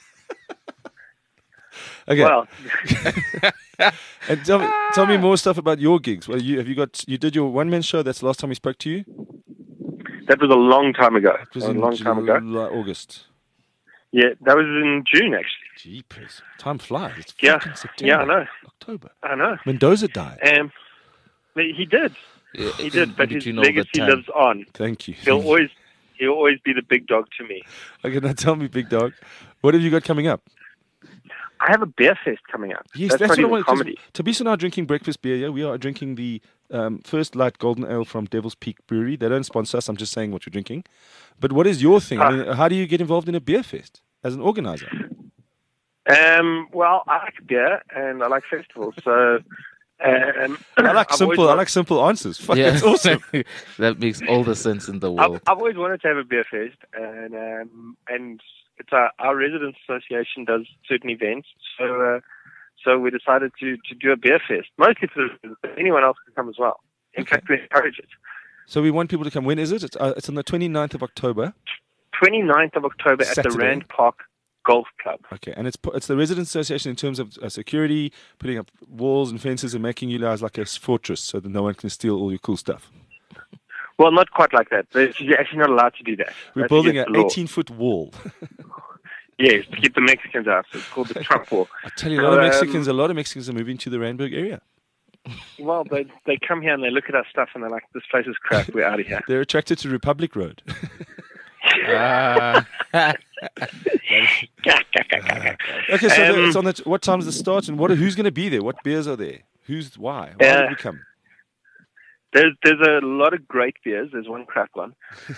Okay. Well, and tell me more stuff about your gigs. Well, you did your one-man show. That's the last time we spoke to you. that was a long time ago. It was in August. Yeah, that was in June actually. Jeepers, time flies. It's Yeah. fucking September. Yeah, I know. October. I know. Mendoza died. He did. Yeah, He did, but his between all the legacy time. lives on. Thank you. He'll always be the big dog to me. Okay, now tell me, big dog, what have you got coming up? I have a beer fest coming up. Yes, that's that's not what I even wanted. comedy. Tabiso and I are drinking breakfast beer. Yeah, we are drinking the First Light Golden Ale from Devil's Peak Brewery. They don't sponsor us. I'm just saying what you're drinking. But what is your thing? I mean, how do you get involved in a beer fest as an organizer? Well, I like beer and I like festivals, so I like simple answers. Fuck, Yeah, that's awesome. That makes all the sense in the world. I've always wanted to have a beer fest, and it's our residents association does certain events, so we decided to do a beer fest, mostly for anyone else can come as well. In fact, we encourage it. So we want people to come. When is it? It's on the 29th of October. 29th of October at the Saturday. Rand Park Golf Club. Okay, and it's the Residents Association in terms of security, putting up walls and fences and making you guys like a fortress so that no one can steal all your cool stuff. Well, not quite like that. You're actually not allowed to do that. We're That's building against an the law. 18-foot wall. Yes, to keep the Mexicans out. So it's called the Trump Wall. I tell you, a lot of Mexicans are moving to the Randburg area. Well, they come here and they look at our stuff and they're like, this place is crap, we're out of here. They're attracted to Republic Road. Okay, so it's on what time does it start and who's going to be there? What beers are there? Why? Why did we come? There's a lot of great beers. There's one crap one.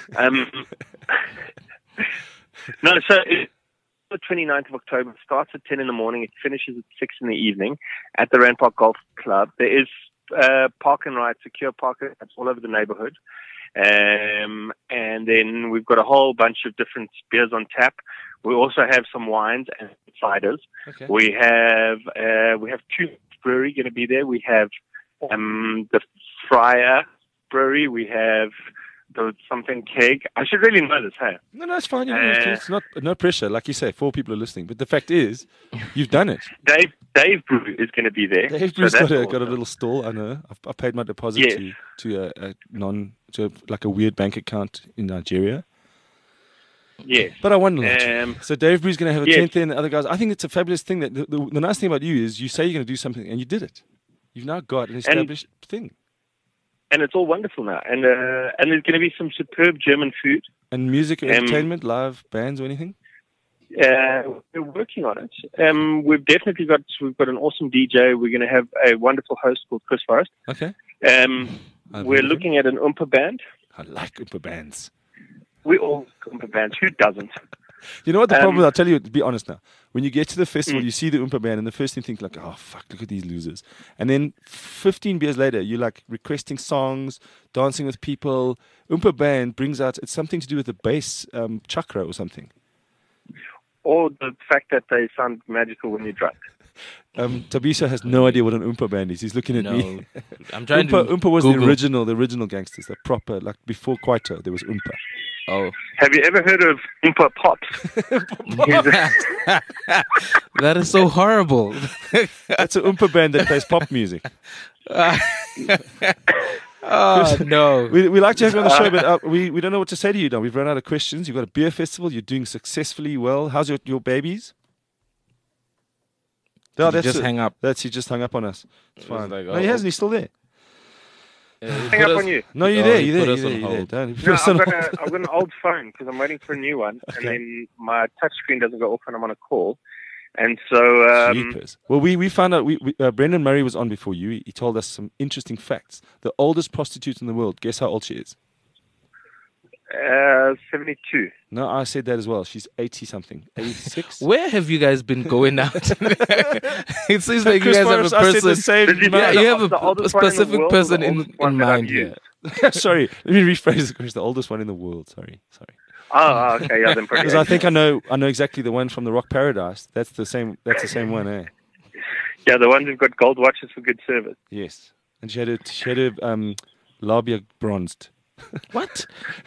No, so it's the 29th of October. It starts at 10 in the morning. It finishes at 6 in the evening at the Rand Park Golf Club. There is park and ride, secure parking. That's all over the neighborhood. And then we've got a whole bunch of different beers on tap. We also have some wines and ciders. Okay. We have two brewery going to be there. We have the Friar Brewery. We have the something keg. I should really know this, hey? No, it's fine. It's not no pressure. Like you say, 4 people are listening. But the fact is, you've done it. Dave Brew is going to be there. Dave Brew's that's got a awesome. little stall. I know. I paid my deposit Yes. to like a weird bank account in Nigeria. Yes. But I won a lot. So Dave Brew's going to have a yes. tent there, and the other guys. I think it's a fabulous thing. That the nice thing about you is you say you're going to do something, and you did it. You've now got an established thing. And it's all wonderful now. And there's going to be some superb German food. And music, entertainment, live bands, or anything. We're working on it. We've got an awesome DJ. We're going to have a wonderful host called Chris Forrest. Okay. We're looking at an Oompa band. I like Oompa bands. We all like Oompa bands. Who doesn't? You know what the problem is? I'll tell you, to be honest now. When you get to the festival, you see the Oompa band, and the first thing you think, like, oh, fuck, look at these losers. And then 15 beers later, you're like requesting songs, dancing with people. Oompa band brings out, it's something to do with the bass chakra or something. Or the fact that they sound magical when you're drunk. Tabiso has no idea what an Oompa band is. He's looking at me. I'm trying Oompa was Google. the original gangsters, the proper, like before Kwaito, there was Oompa. Oh, Have you ever heard of Oompa Pops? that is so horrible. That's an Oompa band that plays pop music. Oh no! We like to have you on the show, but we don't know what to say to you now. We've run out of questions. You've got a beer festival. You're doing successfully well. How's your babies? Did he just hang up? He just hung up on us. It's fine. Like, No, he hasn't. He's still there. Hang up on you. No, you're Oh, there. you You're put there. us You're on there. hold. Don't put No, us on hold. I've got an old phone because I'm waiting for a new one, and then my touch screen doesn't go off when I'm on a call. And so, Jeepers. Well, we found out. Brendan Murray was on before you. He told us some interesting facts. The oldest prostitute in the world. Guess how old she is? 72. No, I said that as well. She's 80-something. 86? Where have you guys been going out? It seems like you Chris guys have a Forrest, I said the person. same. Did you Yeah, say you have the a oldest one in the specific world or person the in oldest one that I've mind. used? Yeah. Sorry, let me rephrase the question. The oldest one in the world. Sorry. Oh, okay, yeah, then probably. Because I think I know exactly the one from the Rock Paradise. That's the same one, eh? Yeah, the ones who've got gold watches for good service. Yes. And she had her labia bronzed. What?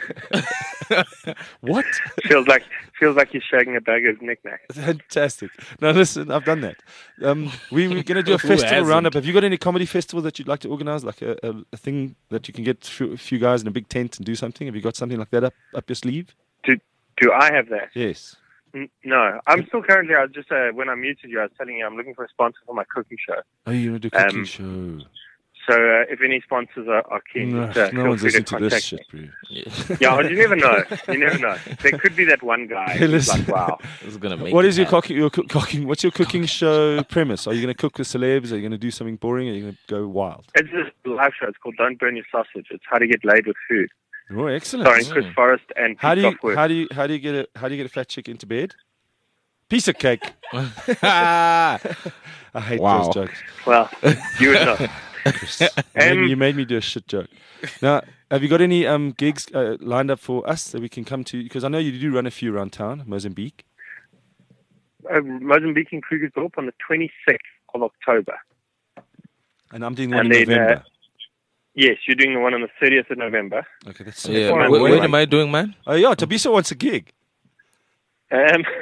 What? Feels like you're shagging a bag of knickknacks. Fantastic. Now listen, I've done that. We're going to do a Who festival hasn't? roundup. Have you got any comedy festival that you'd like to organize? Like a thing that you can get a few guys in a big tent and do something? Have you got something like that up your sleeve? Do I have that? Yes. No, I'm still currently. I was just when I muted you, I was telling you I'm looking for a sponsor for my cooking show. Oh, you're going to do a cooking show. So if any sponsors are keen, No, just, no feel one's free to listening to this contact me. shit, bro. Yeah, well, you never know. You never know. There could be that one guy Hey, who's listen. like, wow. This is gonna make. What it is your happen. cooking? What's your cooking show premise? Are you going to cook with celebs? Are you going to do something boring? Are you going to go wild? It's a live show. It's called Don't Burn Your Sausage. It's how to get laid with food. Oh, excellent. Starring Chris Forrest and How Pete do you Software. how do you get a fat chick into bed? Piece of cake. Ah, I hate Wow. those jokes. Well, you would know. Chris. You made me do a shit joke. Now, have you got any gigs lined up for us that we can come to? Because I know you do run a few around town, Mozambique. Mozambique and Krugersdorp on the 26th of October. And I'm doing one And in then, November. Yes, you're doing the one on the 30th of November. Okay, that's so yeah. far What away. am I doing, man? Oh, yeah, Tabiso wants a gig. He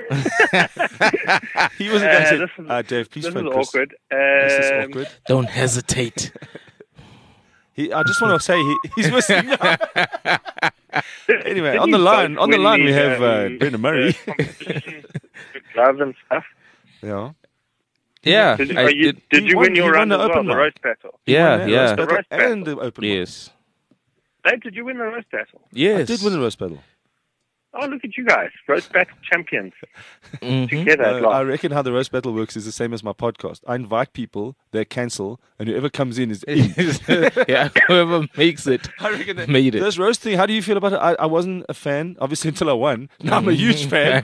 wasn't going to this say, is- Dave, please This is phone Chris. awkward. This is awkward. Don't hesitate. I just want to say he's missing. Anyway, Didn't on the you line, both win we the, have Brendan Murray. competition with gloves and stuff? Yeah. Yeah, Did I you, did. did you won- win your he won round the as well, open the mic. roast battle? Yeah, Won the yeah. roast battle Roast battle. and the open mic. Yes, Dave, did you win the roast battle? yes. I did win the roast battle. Oh, look at you guys. Roast battle champions Mhm. together at I last. reckon how the roast battle works is the same as my podcast. I invite people, they cancel, and whoever comes in is in. Yeah, whoever makes it I reckon that made it. this roast thing, how do you feel about it? I wasn't a fan, obviously, until I won. Now I'm a huge fan.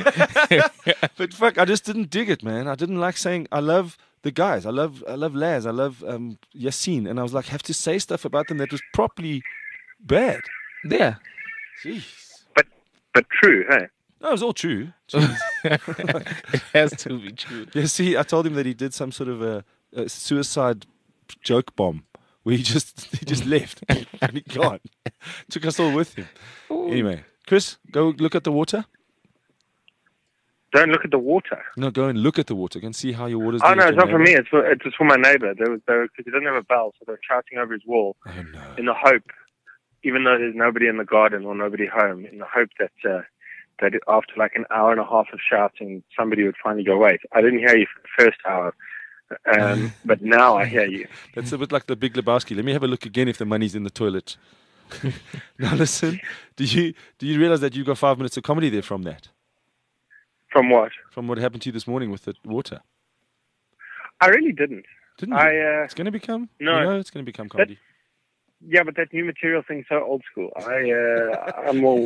But fuck, I just didn't dig it, man. I didn't like saying, I love the guys. I love Laz. I love Yassine. And I was like, have to say stuff about them that was properly bad. Yeah. Jeez. But true, hey? No, it was all true. It has to be true. Yeah, see, I told him that he did some sort of a suicide joke bomb where he just left and he gone. Took us all with him. Anyway, Chris, go look at the water. Don't look at the water. No, go and look at the water. Go and see how your water's Oh, doing no, with it's your not for neighbor. me. It's for my neighbor. Because he doesn't have a bell, so they're shouting over his wall Oh, no. in the hope, even though there's nobody in the garden or nobody home, in the hope that after like an hour and a half of shouting, somebody would finally go, wait, I didn't hear you for the first hour, but now I hear you. That's a bit like the Big Lebowski. Let me have a look again if the money's in the toilet. Now listen, do you realize that you got 5 minutes of comedy there from that? From what? From what happened to you this morning with the water? I really didn't. Didn't you? It's going to become? No. You know it's going to become comedy. Yeah, but that new material thing's so old school. I'm all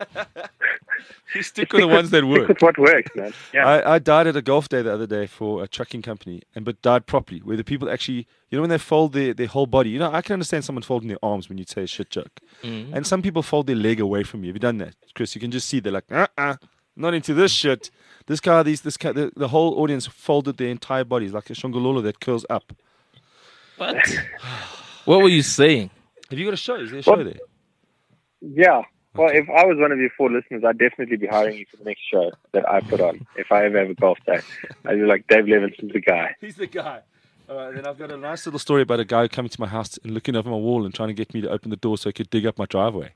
You stick with the ones that stick work. with what works, man. Yeah. I died at a golf day the other day for a trucking company, but died properly, where the people actually, you know, when they fold their whole body, you know, I can understand someone folding their arms when you say a shit joke. And some people fold their leg away from you. Have you done that, Chris? You can just see they're like, not into this shit. This guy, the whole audience folded their entire bodies like a shongololo that curls up. What? What were you saying? Have you got a show? Is there a show there? Yeah. Well, if I was one of your 4 listeners, I'd definitely be hiring you for the next show that I put on. If I ever have a golf day, I'd be like, Dave Levinson's the guy. He's the guy. All right, then I've got a nice little story about a guy coming to my house and looking over my wall and trying to get me to open the door so he could dig up my driveway.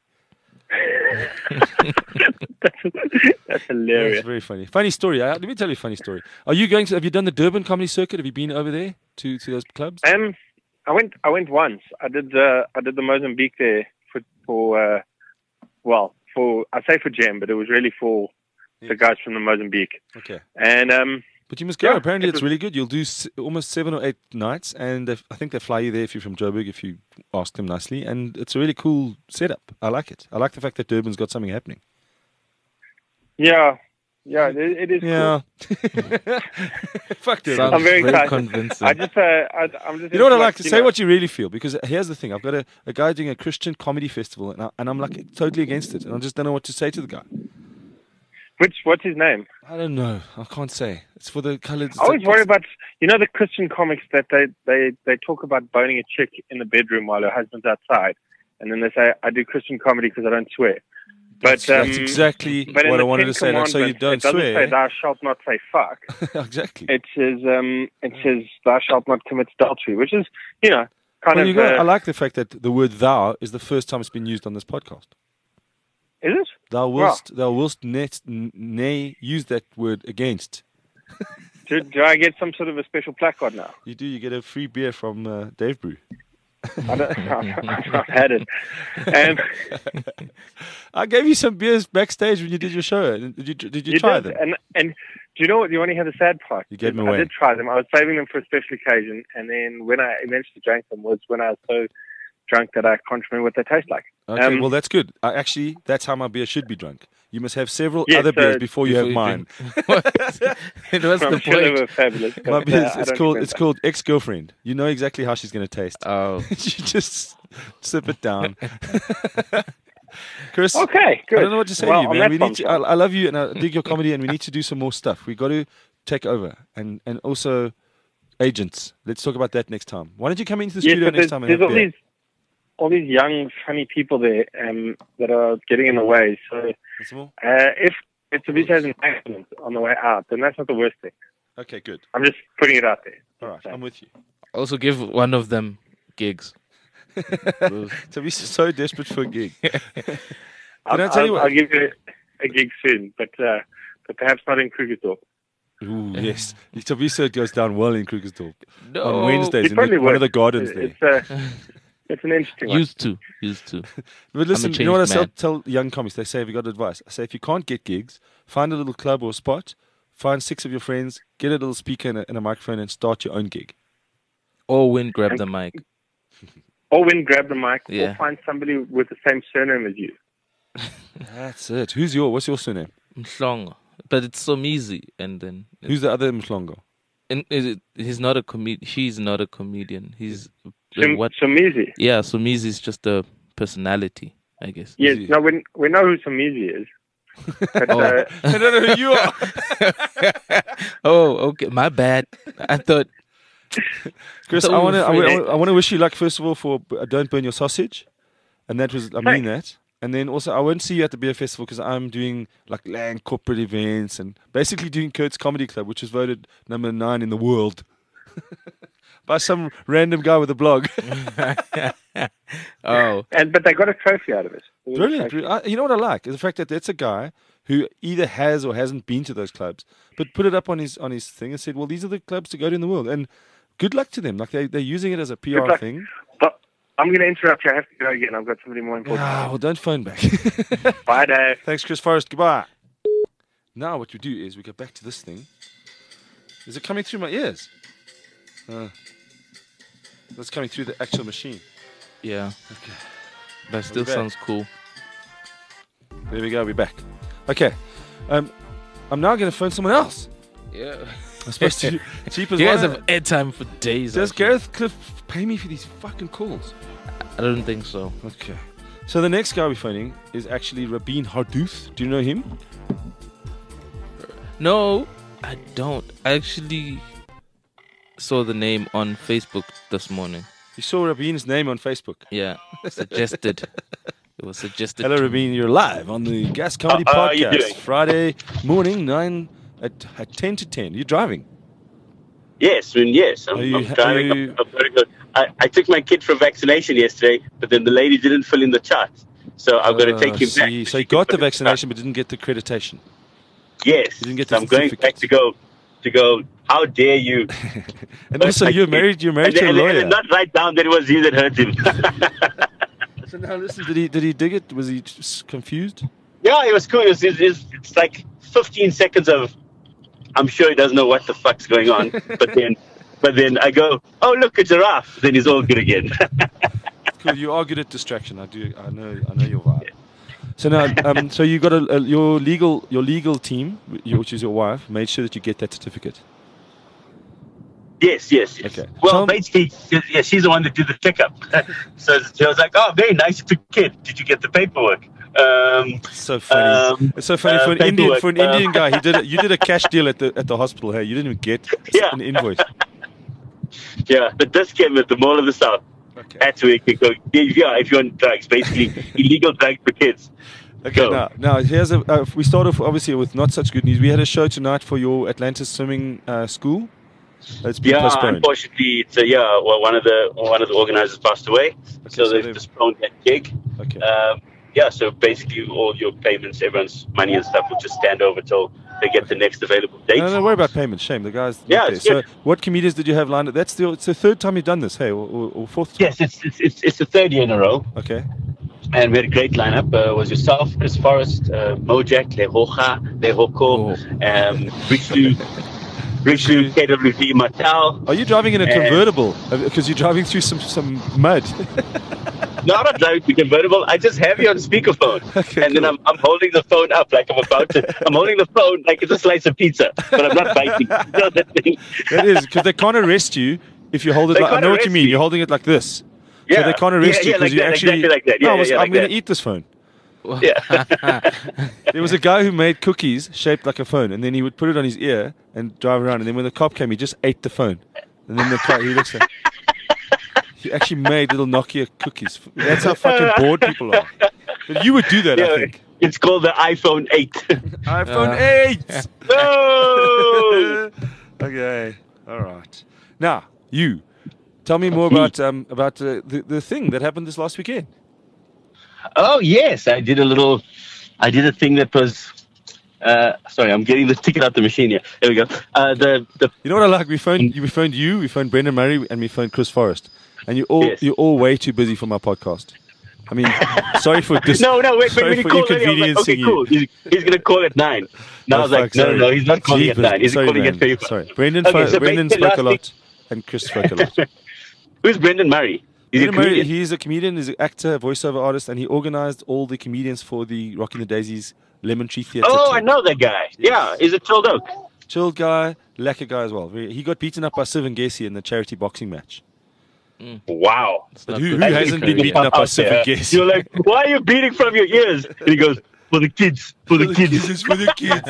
That's hilarious. That's very funny. Funny story. Let me tell you a funny story. Have you done the Durban comedy circuit? Have you been over there to those clubs? I went once. I did the Mozambique there for I say for Gem, but it was really for the guys from the Mozambique. Okay. And but you must go. Yeah, Apparently, it it's was- really good. You'll do almost 7 or 8 nights, and I think they fly you there if you're from Joburg, if you ask them nicely. And it's a really cool setup. I like it. I like the fact that Durban's got something happening. yeah, it is Yeah. Fuck Durban. Sounds I'm very excited. convincing. cool. I'm just You know what I like? you Say know, what you really feel. Because here's the thing. I've got a guy doing a Christian comedy festival, and I'm like totally against it. And I just don't know what to say to the guy. What's his name? I don't know. I can't say. It's for the coloured. I always worry about, the Christian comics that they talk about boning a chick in the bedroom while her husband's outside, and then they say, I do Christian comedy because I don't swear. But That's exactly but in what I the wanted 10 to say. Like, so you Commandments, don't it doesn't swear. say thou shalt not say fuck. Exactly. It says thou shalt not commit adultery, which is, kind Well, of. you got, I like the fact that the word "thou" is the first time it's been used on this podcast. Is it? Thou willst nay use that word against. Do I get some sort of a special placard now? You do. You get a free beer from Dave Brew. I've had it. And I gave you some beers backstage when you did your show. Did you try them? And do you know what? You want to hear the sad part? You gave them I away. did try them. I was saving them for a special occasion, and then when I eventually drank them was when I was so drunk that I can't remember what they taste like. Okay, well that's good. Actually, that's how my beer should be drunk. You must have several Yes, other beers before you have mine. It was I'm the sure they point. were fabulous. My but, beer, I it's don't called remember. ex-girlfriend. You know exactly how she's going to taste. Oh, You just sip it down. Chris, Okay, good. I don't know what to say Well, to you, on man. that We need to, bombshell. I love you and I dig your comedy, and we need to do some more stuff. We got to take over, and also agents. Let's talk about that next time. Why don't you come into the Yes, studio but next time and there's have beer? all these young, funny people there that are getting in the way. So That's all? if Tavisa has an accident on the way out, then that's not the worst thing. Okay, good. I'm just putting it out there. All right, I'm with you. also give one of them gigs. So we're so desperate for a gig. I'll, I tell you what? I'll give you a gig soon, but perhaps not in Krugersdorp. Ooh, yes. Tavisa goes down well in Krugersdorp No, on Wednesdays It in probably one of would. the gardens there. It's an interesting one. Used to. But listen, you know what I changed tell young comics? They say, have you got advice? I say, if you can't get gigs, find a little club or spot, find 6 of your friends, get a little speaker and a microphone, and start your own gig. Or when grab the mic. Or when grab the mic, Yeah. or find somebody with the same surname as you. That's it. What's your surname? Mhlongo. But it's so easy. And then Who's the other Mhlongo? he's not a she's not a comedian. He's what? Somizi. Yeah, Sumizi is just a personality, I guess. Yes, Easy. no, we know who Somizi is. But, Oh. I don't know who you are. Oh, okay. My bad. I thought. Chris, So I want afraid. to wish you luck, first of all, for Don't Burn Your Sausage. And that was, I mean that. And then also, I won't see you at the beer festival because I'm doing like land corporate events and basically doing Kurt's Comedy Club, which was voted number 9 in the world by some random guy with a blog. Oh, but they got a trophy out of it. There was a Brilliant. trophy. You know what I like is the fact that that's a guy who either has or hasn't been to those clubs, but put it up on his thing and said, "Well, these are the clubs to go to in the world." And good luck to them. Like they're using it as a PR luck. thing. But I'm going to interrupt you. I have to go again. I've got somebody more important. Ah, well, don't phone back. Bye, Dave. Thanks, Chris Forrest. Goodbye. Now what we do is we go back to this thing. Is it coming through my ears? That's coming through the actual machine. yeah. Okay. But it still back. sounds cool. There we go. We're back. Okay. I'm now going to phone someone else. Yeah. I'm supposed to cheap as You guys one. have airtime for days. Does actually. Gareth Cliff pay me for these fucking calls? I don't think so. Okay. So the next guy we're phoning is actually Rabin Hardouth. Do you know him? No, I don't. I actually saw the name on Facebook this morning. You saw Rabin's name on Facebook. Yeah, suggested. It was suggested. Hello, to me. Rabin. You're live on the Gas Comedy How are you Podcast. doing? Friday morning, 9 at 10 to 10. You're driving. Yes, yes. Are I'm you- driving. are you- I'm very good. I took my kid for vaccination yesterday, but then the lady didn't fill in the chart. So I've got to take him back. So you got the vaccination but didn't get the accreditation. Yes. You didn't get so the I'm going back certificate. to go. to go, how dare you? And also, you're married to a lawyer. And not write down that it was you that hurt him. So now listen, did he dig it? Was he confused? Yeah, it was cool. It's like 15 seconds of, I'm sure he doesn't know what the fuck's going on. But then I go, oh, look, a giraffe. Then he's all good again. Cool. You are good at distraction. I know your vibe. So now, so you got your legal team, which is your wife, made sure that you get that certificate. Yes. Okay. Well, basically, yeah, she's the one that did the checkup. So she was like, "Oh, very nice, it's a kid. Did you get the paperwork?" So funny. It's so funny for an Indian guy. You did a cash deal at the hospital. Hey, you didn't even get an invoice. Yeah, but this came at the Mall of the South. Okay. That's where you can go. Yeah, if you want drugs, basically illegal drugs for kids. Okay, now here's we start off obviously with not such good news. We had a show tonight for your Atlanta swimming school. It's been postponed. Unfortunately, it's one of the organizers passed away, so they've postponed that gig. Okay. So basically all your payments, everyone's money and stuff will just stand over till they get the next available date. No, don't worry about payments. Shame, the guys. Yeah. So, what comedians did you have lined up? It's the third time you've done this, hey, or fourth time? Yes, it's the third year in a row. Okay. And we had a great lineup. Was yourself, Chris Forrest, Mojak, Lehocha, Lehoko, Richlu, KWV, Mattel. Are you driving in a convertible? Because you're driving through some mud. No, I'm not driving the convertible. I just have you on speakerphone. Okay, and then I'm holding the phone up like I'm about to. I'm holding the phone like it's a slice of pizza, but I'm not biting. You know that thing? It is, because they can't arrest you if you hold it like, I know what you mean. You're holding it like this. Yeah. So they can't arrest you because like you actually. Exactly like that. Yeah, I'm going to eat this phone. Yeah. There was a guy who made cookies shaped like a phone, and then he would put it on his ear and drive around. And then when the cop came, he just ate the phone. And then the car, he looks like. He actually made little Nokia cookies. That's how fucking bored people are. But you would do that, I think. It's called the iPhone 8. iPhone 8! No! Okay, all right. Now, you. Tell me more about the thing that happened this last weekend. Oh, yes. I did a thing that was... sorry, I'm getting the ticket out the machine here. There we go. You know what I like? We phoned you, we phoned Brendan Murray, and we phoned Chris Forrest. And you're all way too busy for my podcast. I mean, sorry for this. No, wait, when you call it, I was like, okay, cool. He's going to call at 9. Now I was like, no, he's not calling at 9. He's calling at 3. Sorry. Brendan spoke a lot, and Chris spoke a lot. Who's Brendan Murray? He's a comedian, he's an actor, voiceover artist, and he organized all the comedians for the Rocking the Daisies Lemon Tree Theatre. Oh, I know that guy. Yes. Yeah, he's a chilled oak. Chilled guy, lacquer guy as well. He got beaten up by Sivan Gessie in the charity boxing match. Wow. Who hasn't been beaten up by Sivan Gessie? You're like, why are you beating from your ears? And he goes, for the kids. For the kids. It's for the kids.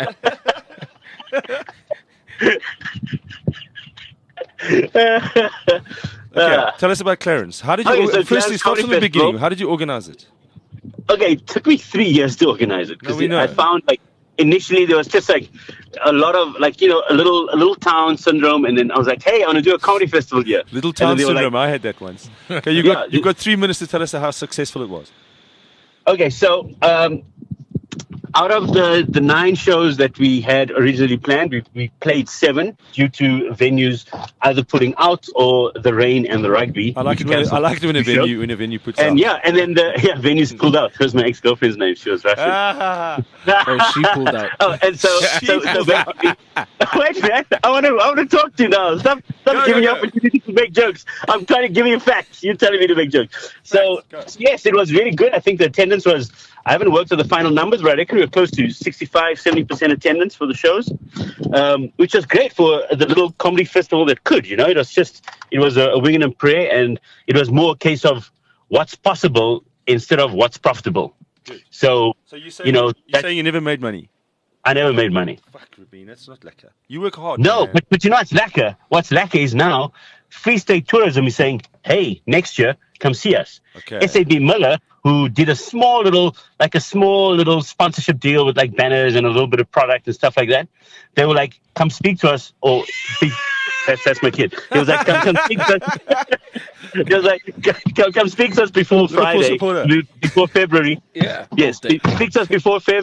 Okay, tell us about Clarence. How did you? Firstly, start from the beginning. How did you organize it? Okay, it took me 3 years to organize it because I found initially there was just a lot of a little town syndrome, and then I was like, hey, I want to do a comedy festival here. Little town syndrome. I had that once. Okay, you've got 3 minutes to tell us how successful it was. Okay, so out of the 9 shows that we had originally planned, we played 7 due to venues either putting out or the rain and the rugby. I like it when a venue puts out. And then the venues pulled out. Here's my ex-girlfriend's name. She was Russian. She pulled out. Oh, and so wait, man. I want to talk to you now. Stop giving me opportunity to make jokes. I'm trying to give you facts. You're telling me to make jokes. So yes, it was really good. I think the attendance was. I haven't worked on the final numbers, but I reckon we were close to 65-70% attendance for the shows, which was great for the little comedy festival that could. It was a wing and prayer, and it was more a case of what's possible instead of what's profitable. Good. So you saying you never made money? I never made money. Fuck, Rubin, that's not lacquer. You work hard. No, but it's lacquer. What's lacquer is now Free State Tourism is saying, hey, next year, come see us. Okay. SAB Miller, who did a small little sponsorship deal with banners and a little bit of product and stuff like that. They were like, come speak to us, or that's my kid. He was like, come speak to us. He was like, come speak to us before Friday, before February. Yeah. Yes, speak to us before Feb.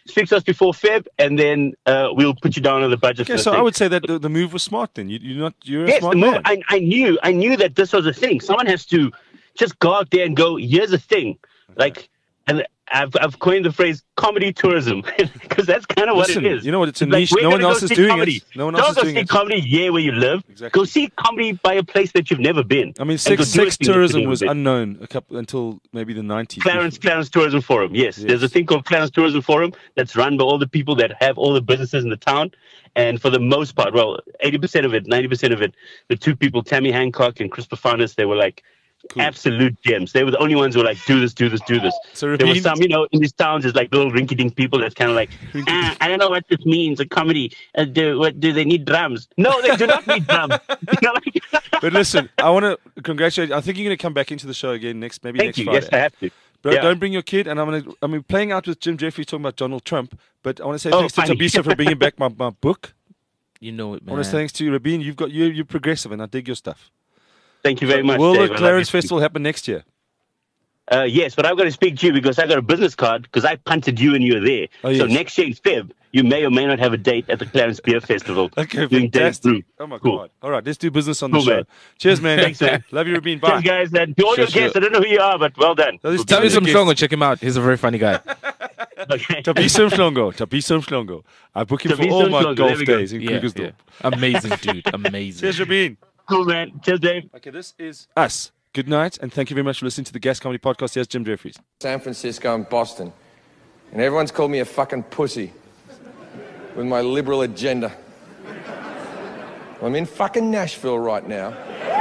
speak to us before Feb, and then we'll put you down on the budget. Okay, so I would say that the move was smart. Then you're a yes, smart the move. man. I knew that this was a thing. Someone has to just go out there and go, here's a thing, like, and I've coined the phrase comedy tourism because that's kind of what it is. You know what? It's a like, niche. No one else is doing comedy. it. No one else is doing Don't it. go see comedy here where you live. Exactly. Go see comedy by a place that you've never been. I mean, And go sex do a thing that you've tourism never was been. unknown until maybe the 90s. Clarence Tourism Forum. Yes, there's a thing called Clarence Tourism Forum that's run by all the people that have all the businesses in the town. And for the most part, well, 80% of it, 90% of it, the two people, Tammy Hancock and Chris Pafanis, they were like absolute gems. They were the only ones who were like, do this. So there were some, in these towns, there's like little rinky-dink people that's kind of like, I don't know what this means, a comedy. Do they need drums? No, they do not need drums. But listen, I want to congratulate you. I think you're going to come back into the show again next Friday. Yes, I have to. Bro, Yeah. don't bring your kid. And I'm playing out with Jim Jeffries talking about Donald Trump. But I want to say thanks to Tabisa for bringing back my book. You know it, man. I want to say thanks to you, Rabin. You're progressive, and I dig your stuff. Thank you very much. Will Dave. the Clarence Festival happen next year? Yes, but I've got to speak to you because I got a business card because I punted you and you were there. Oh, So yes. next year in Feb, you may or may not have a date at the Clarence Beer Festival. Okay, doing Dave's fantastic. Brew. Oh, my Cool. God. All right, let's do business on the Cool, show. man. Cheers, man. Thanks, man. Love you, Rabin. Bye. Cheers, guys. And to all your Sure. guests, I don't know who you are, but well done. That is Tell me some guest. Mhlongo, check him out. He's a very funny guy. Okay. Tabisa Mhlongo. I book him for Tabisa all my Mhlongo, golf there we go. days in Yeah, Krugersdorp. yeah. Amazing, dude. Amazing. Cheers, Rabin. Cool, man. Cheers, Dave. Okay, this is us. Good night, and thank you very much for listening to the Gas Comedy Podcast. Here's Jim Jeffries. San Francisco and Boston. And everyone's called me a fucking pussy with my liberal agenda. I'm in fucking Nashville right now.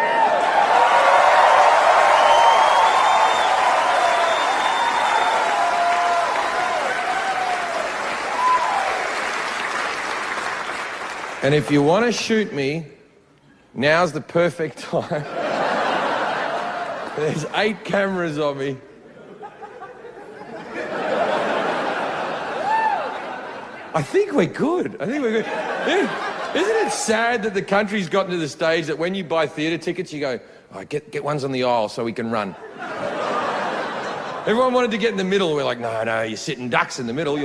And if you want to shoot me, now's the perfect time. There's 8 cameras on me. I think we're good. Yeah. Isn't it sad that the country's gotten to the stage that when you buy theatre tickets, you go, oh, get ones on the aisle so we can run. Everyone wanted to get in the middle. We're like, no, you're sitting ducks in the middle.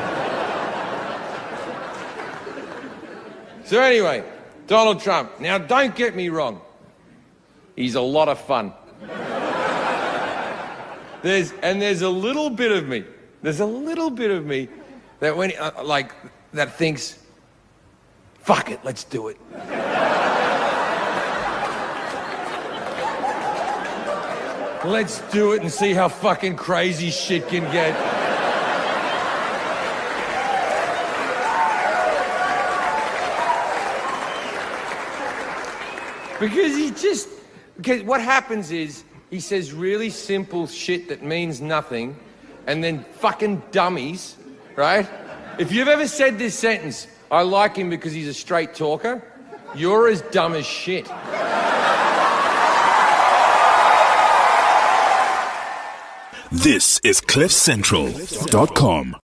So anyway, Donald Trump. Now, don't get me wrong. He's a lot of fun. There's a little bit of me. There's a little bit of me that when that thinks, fuck it, let's do it. Let's do it and see how fucking crazy shit can get. Because what happens is he says really simple shit that means nothing, and then fucking dummies, right? If you've ever said this sentence, I like him because he's a straight talker, you're as dumb as shit. This is CliffCentral.com.